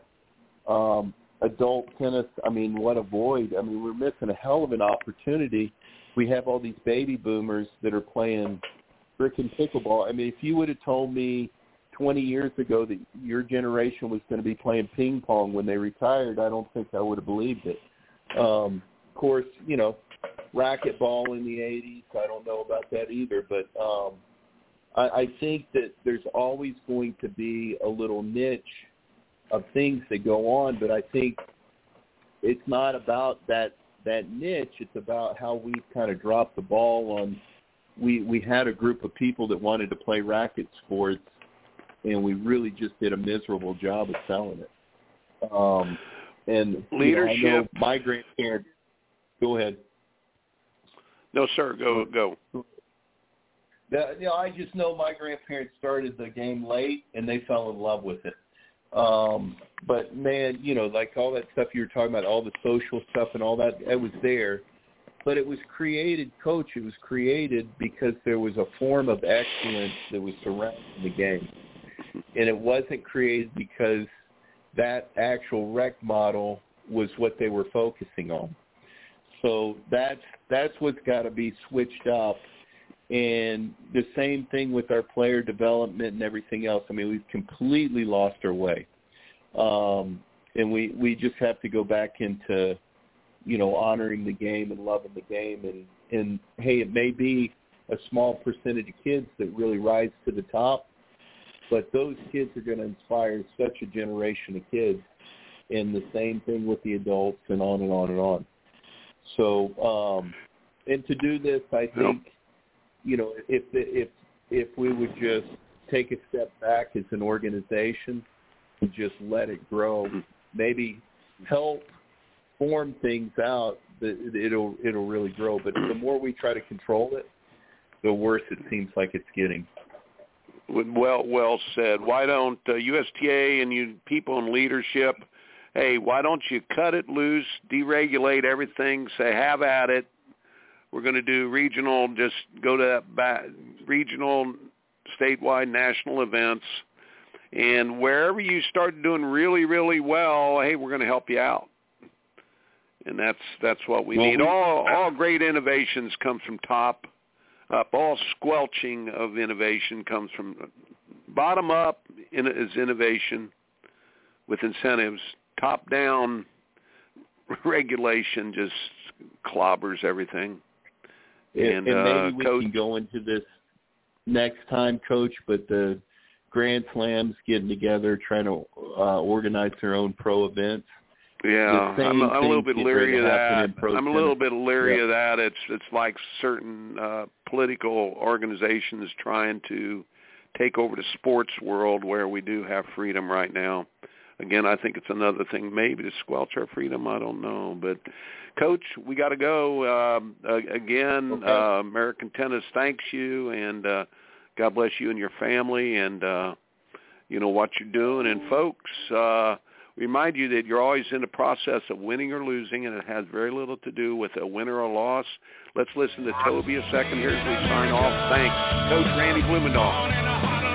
Um, adult tennis, I mean, what a void! I mean, we're missing a hell of an opportunity. We have all these baby boomers that are playing frickin' pickleball. I mean, if you would have told me twenty years ago that your generation was going to be playing ping pong when they retired, I don't think I would have believed it. Um, of course, you know, racquetball in the eighties, I don't know about that either, but um, I, I think that there's always going to be a little niche of things that go on, but I think it's not about that that niche. It's about how we kind of dropped the ball on. We we had a group of people that wanted to play racket sports, and we really just did a miserable job of selling it. Um, and leadership. You know, I know my grandparents. Go ahead. No, sir. Go go. The, you know, I just know my grandparents started the game late, and they fell in love with it. Um, but, man, you know, like all that stuff you were talking about, all the social stuff and all that, it was there. But it was created, Coach, it was created because there was a form of excellence that was surrounding the game. And it wasn't created because that actual rec model was what they were focusing on. So that's, that's what's got to be switched up. And the same thing with our player development and everything else. I mean, we've completely lost our way. Um, and we, we just have to go back into, you know, honoring the game and loving the game. And, and, hey, it may be a small percentage of kids that really rise to the top, but those kids are going to inspire such a generation of kids. And the same thing with the adults and on and on and on. So, um, and to do this, I think, you know, if if if we would just take a step back as an organization and just let it grow, maybe help form things out, that it'll it'll really grow. But the more we try to control it, the worse it seems like it's getting. Well, well said. Why don't uh, U S T A and you people in leadership, hey, why don't you cut it loose, deregulate everything, say have at it. We're going to do regional, just go to that back, regional, statewide, national events. And wherever you start doing really, really well, hey, we're going to help you out. And that's that's what we well, need. All all great innovations come from top up. All squelching of innovation comes from bottom up in, is innovation with incentives. Top down regulation just clobbers everything. And, and, and maybe uh, we Coach, can go into this next time, Coach, but the Grand Slams getting together, trying to uh, organize their own pro events. Yeah, I'm, I'm a little bit leery of that. I'm a little bit leery yep. of that. It's it's like certain uh, political organizations trying to take over the sports world where we do have freedom right now. Again, I think it's another thing maybe to squelch our freedom. I don't know. But, Coach, we got to go. Um, uh, again, okay. uh, American Tennis thanks you, and uh, God bless you and your family and, uh, you know, what you're doing. And, folks, uh, remind you that you're always in the process of winning or losing, and it has very little to do with a win or a loss. Let's listen to Toby a second here as we sign off. Thanks. Coach Randy Blumendahl.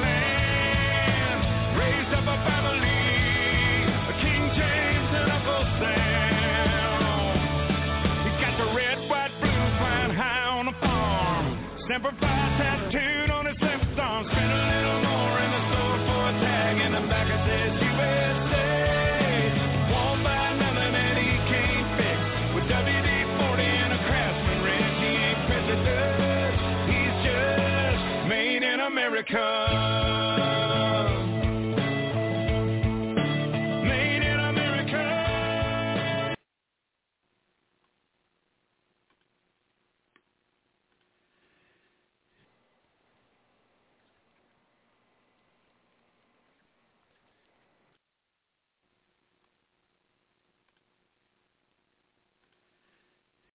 Number five tattooed on his left arm. Spent a little more in the store for a tag. In the back it says U S A. Won't buy nothing that he can't fix. With W D forty and a Craftsman wrench, he ain't president. He's just made in America.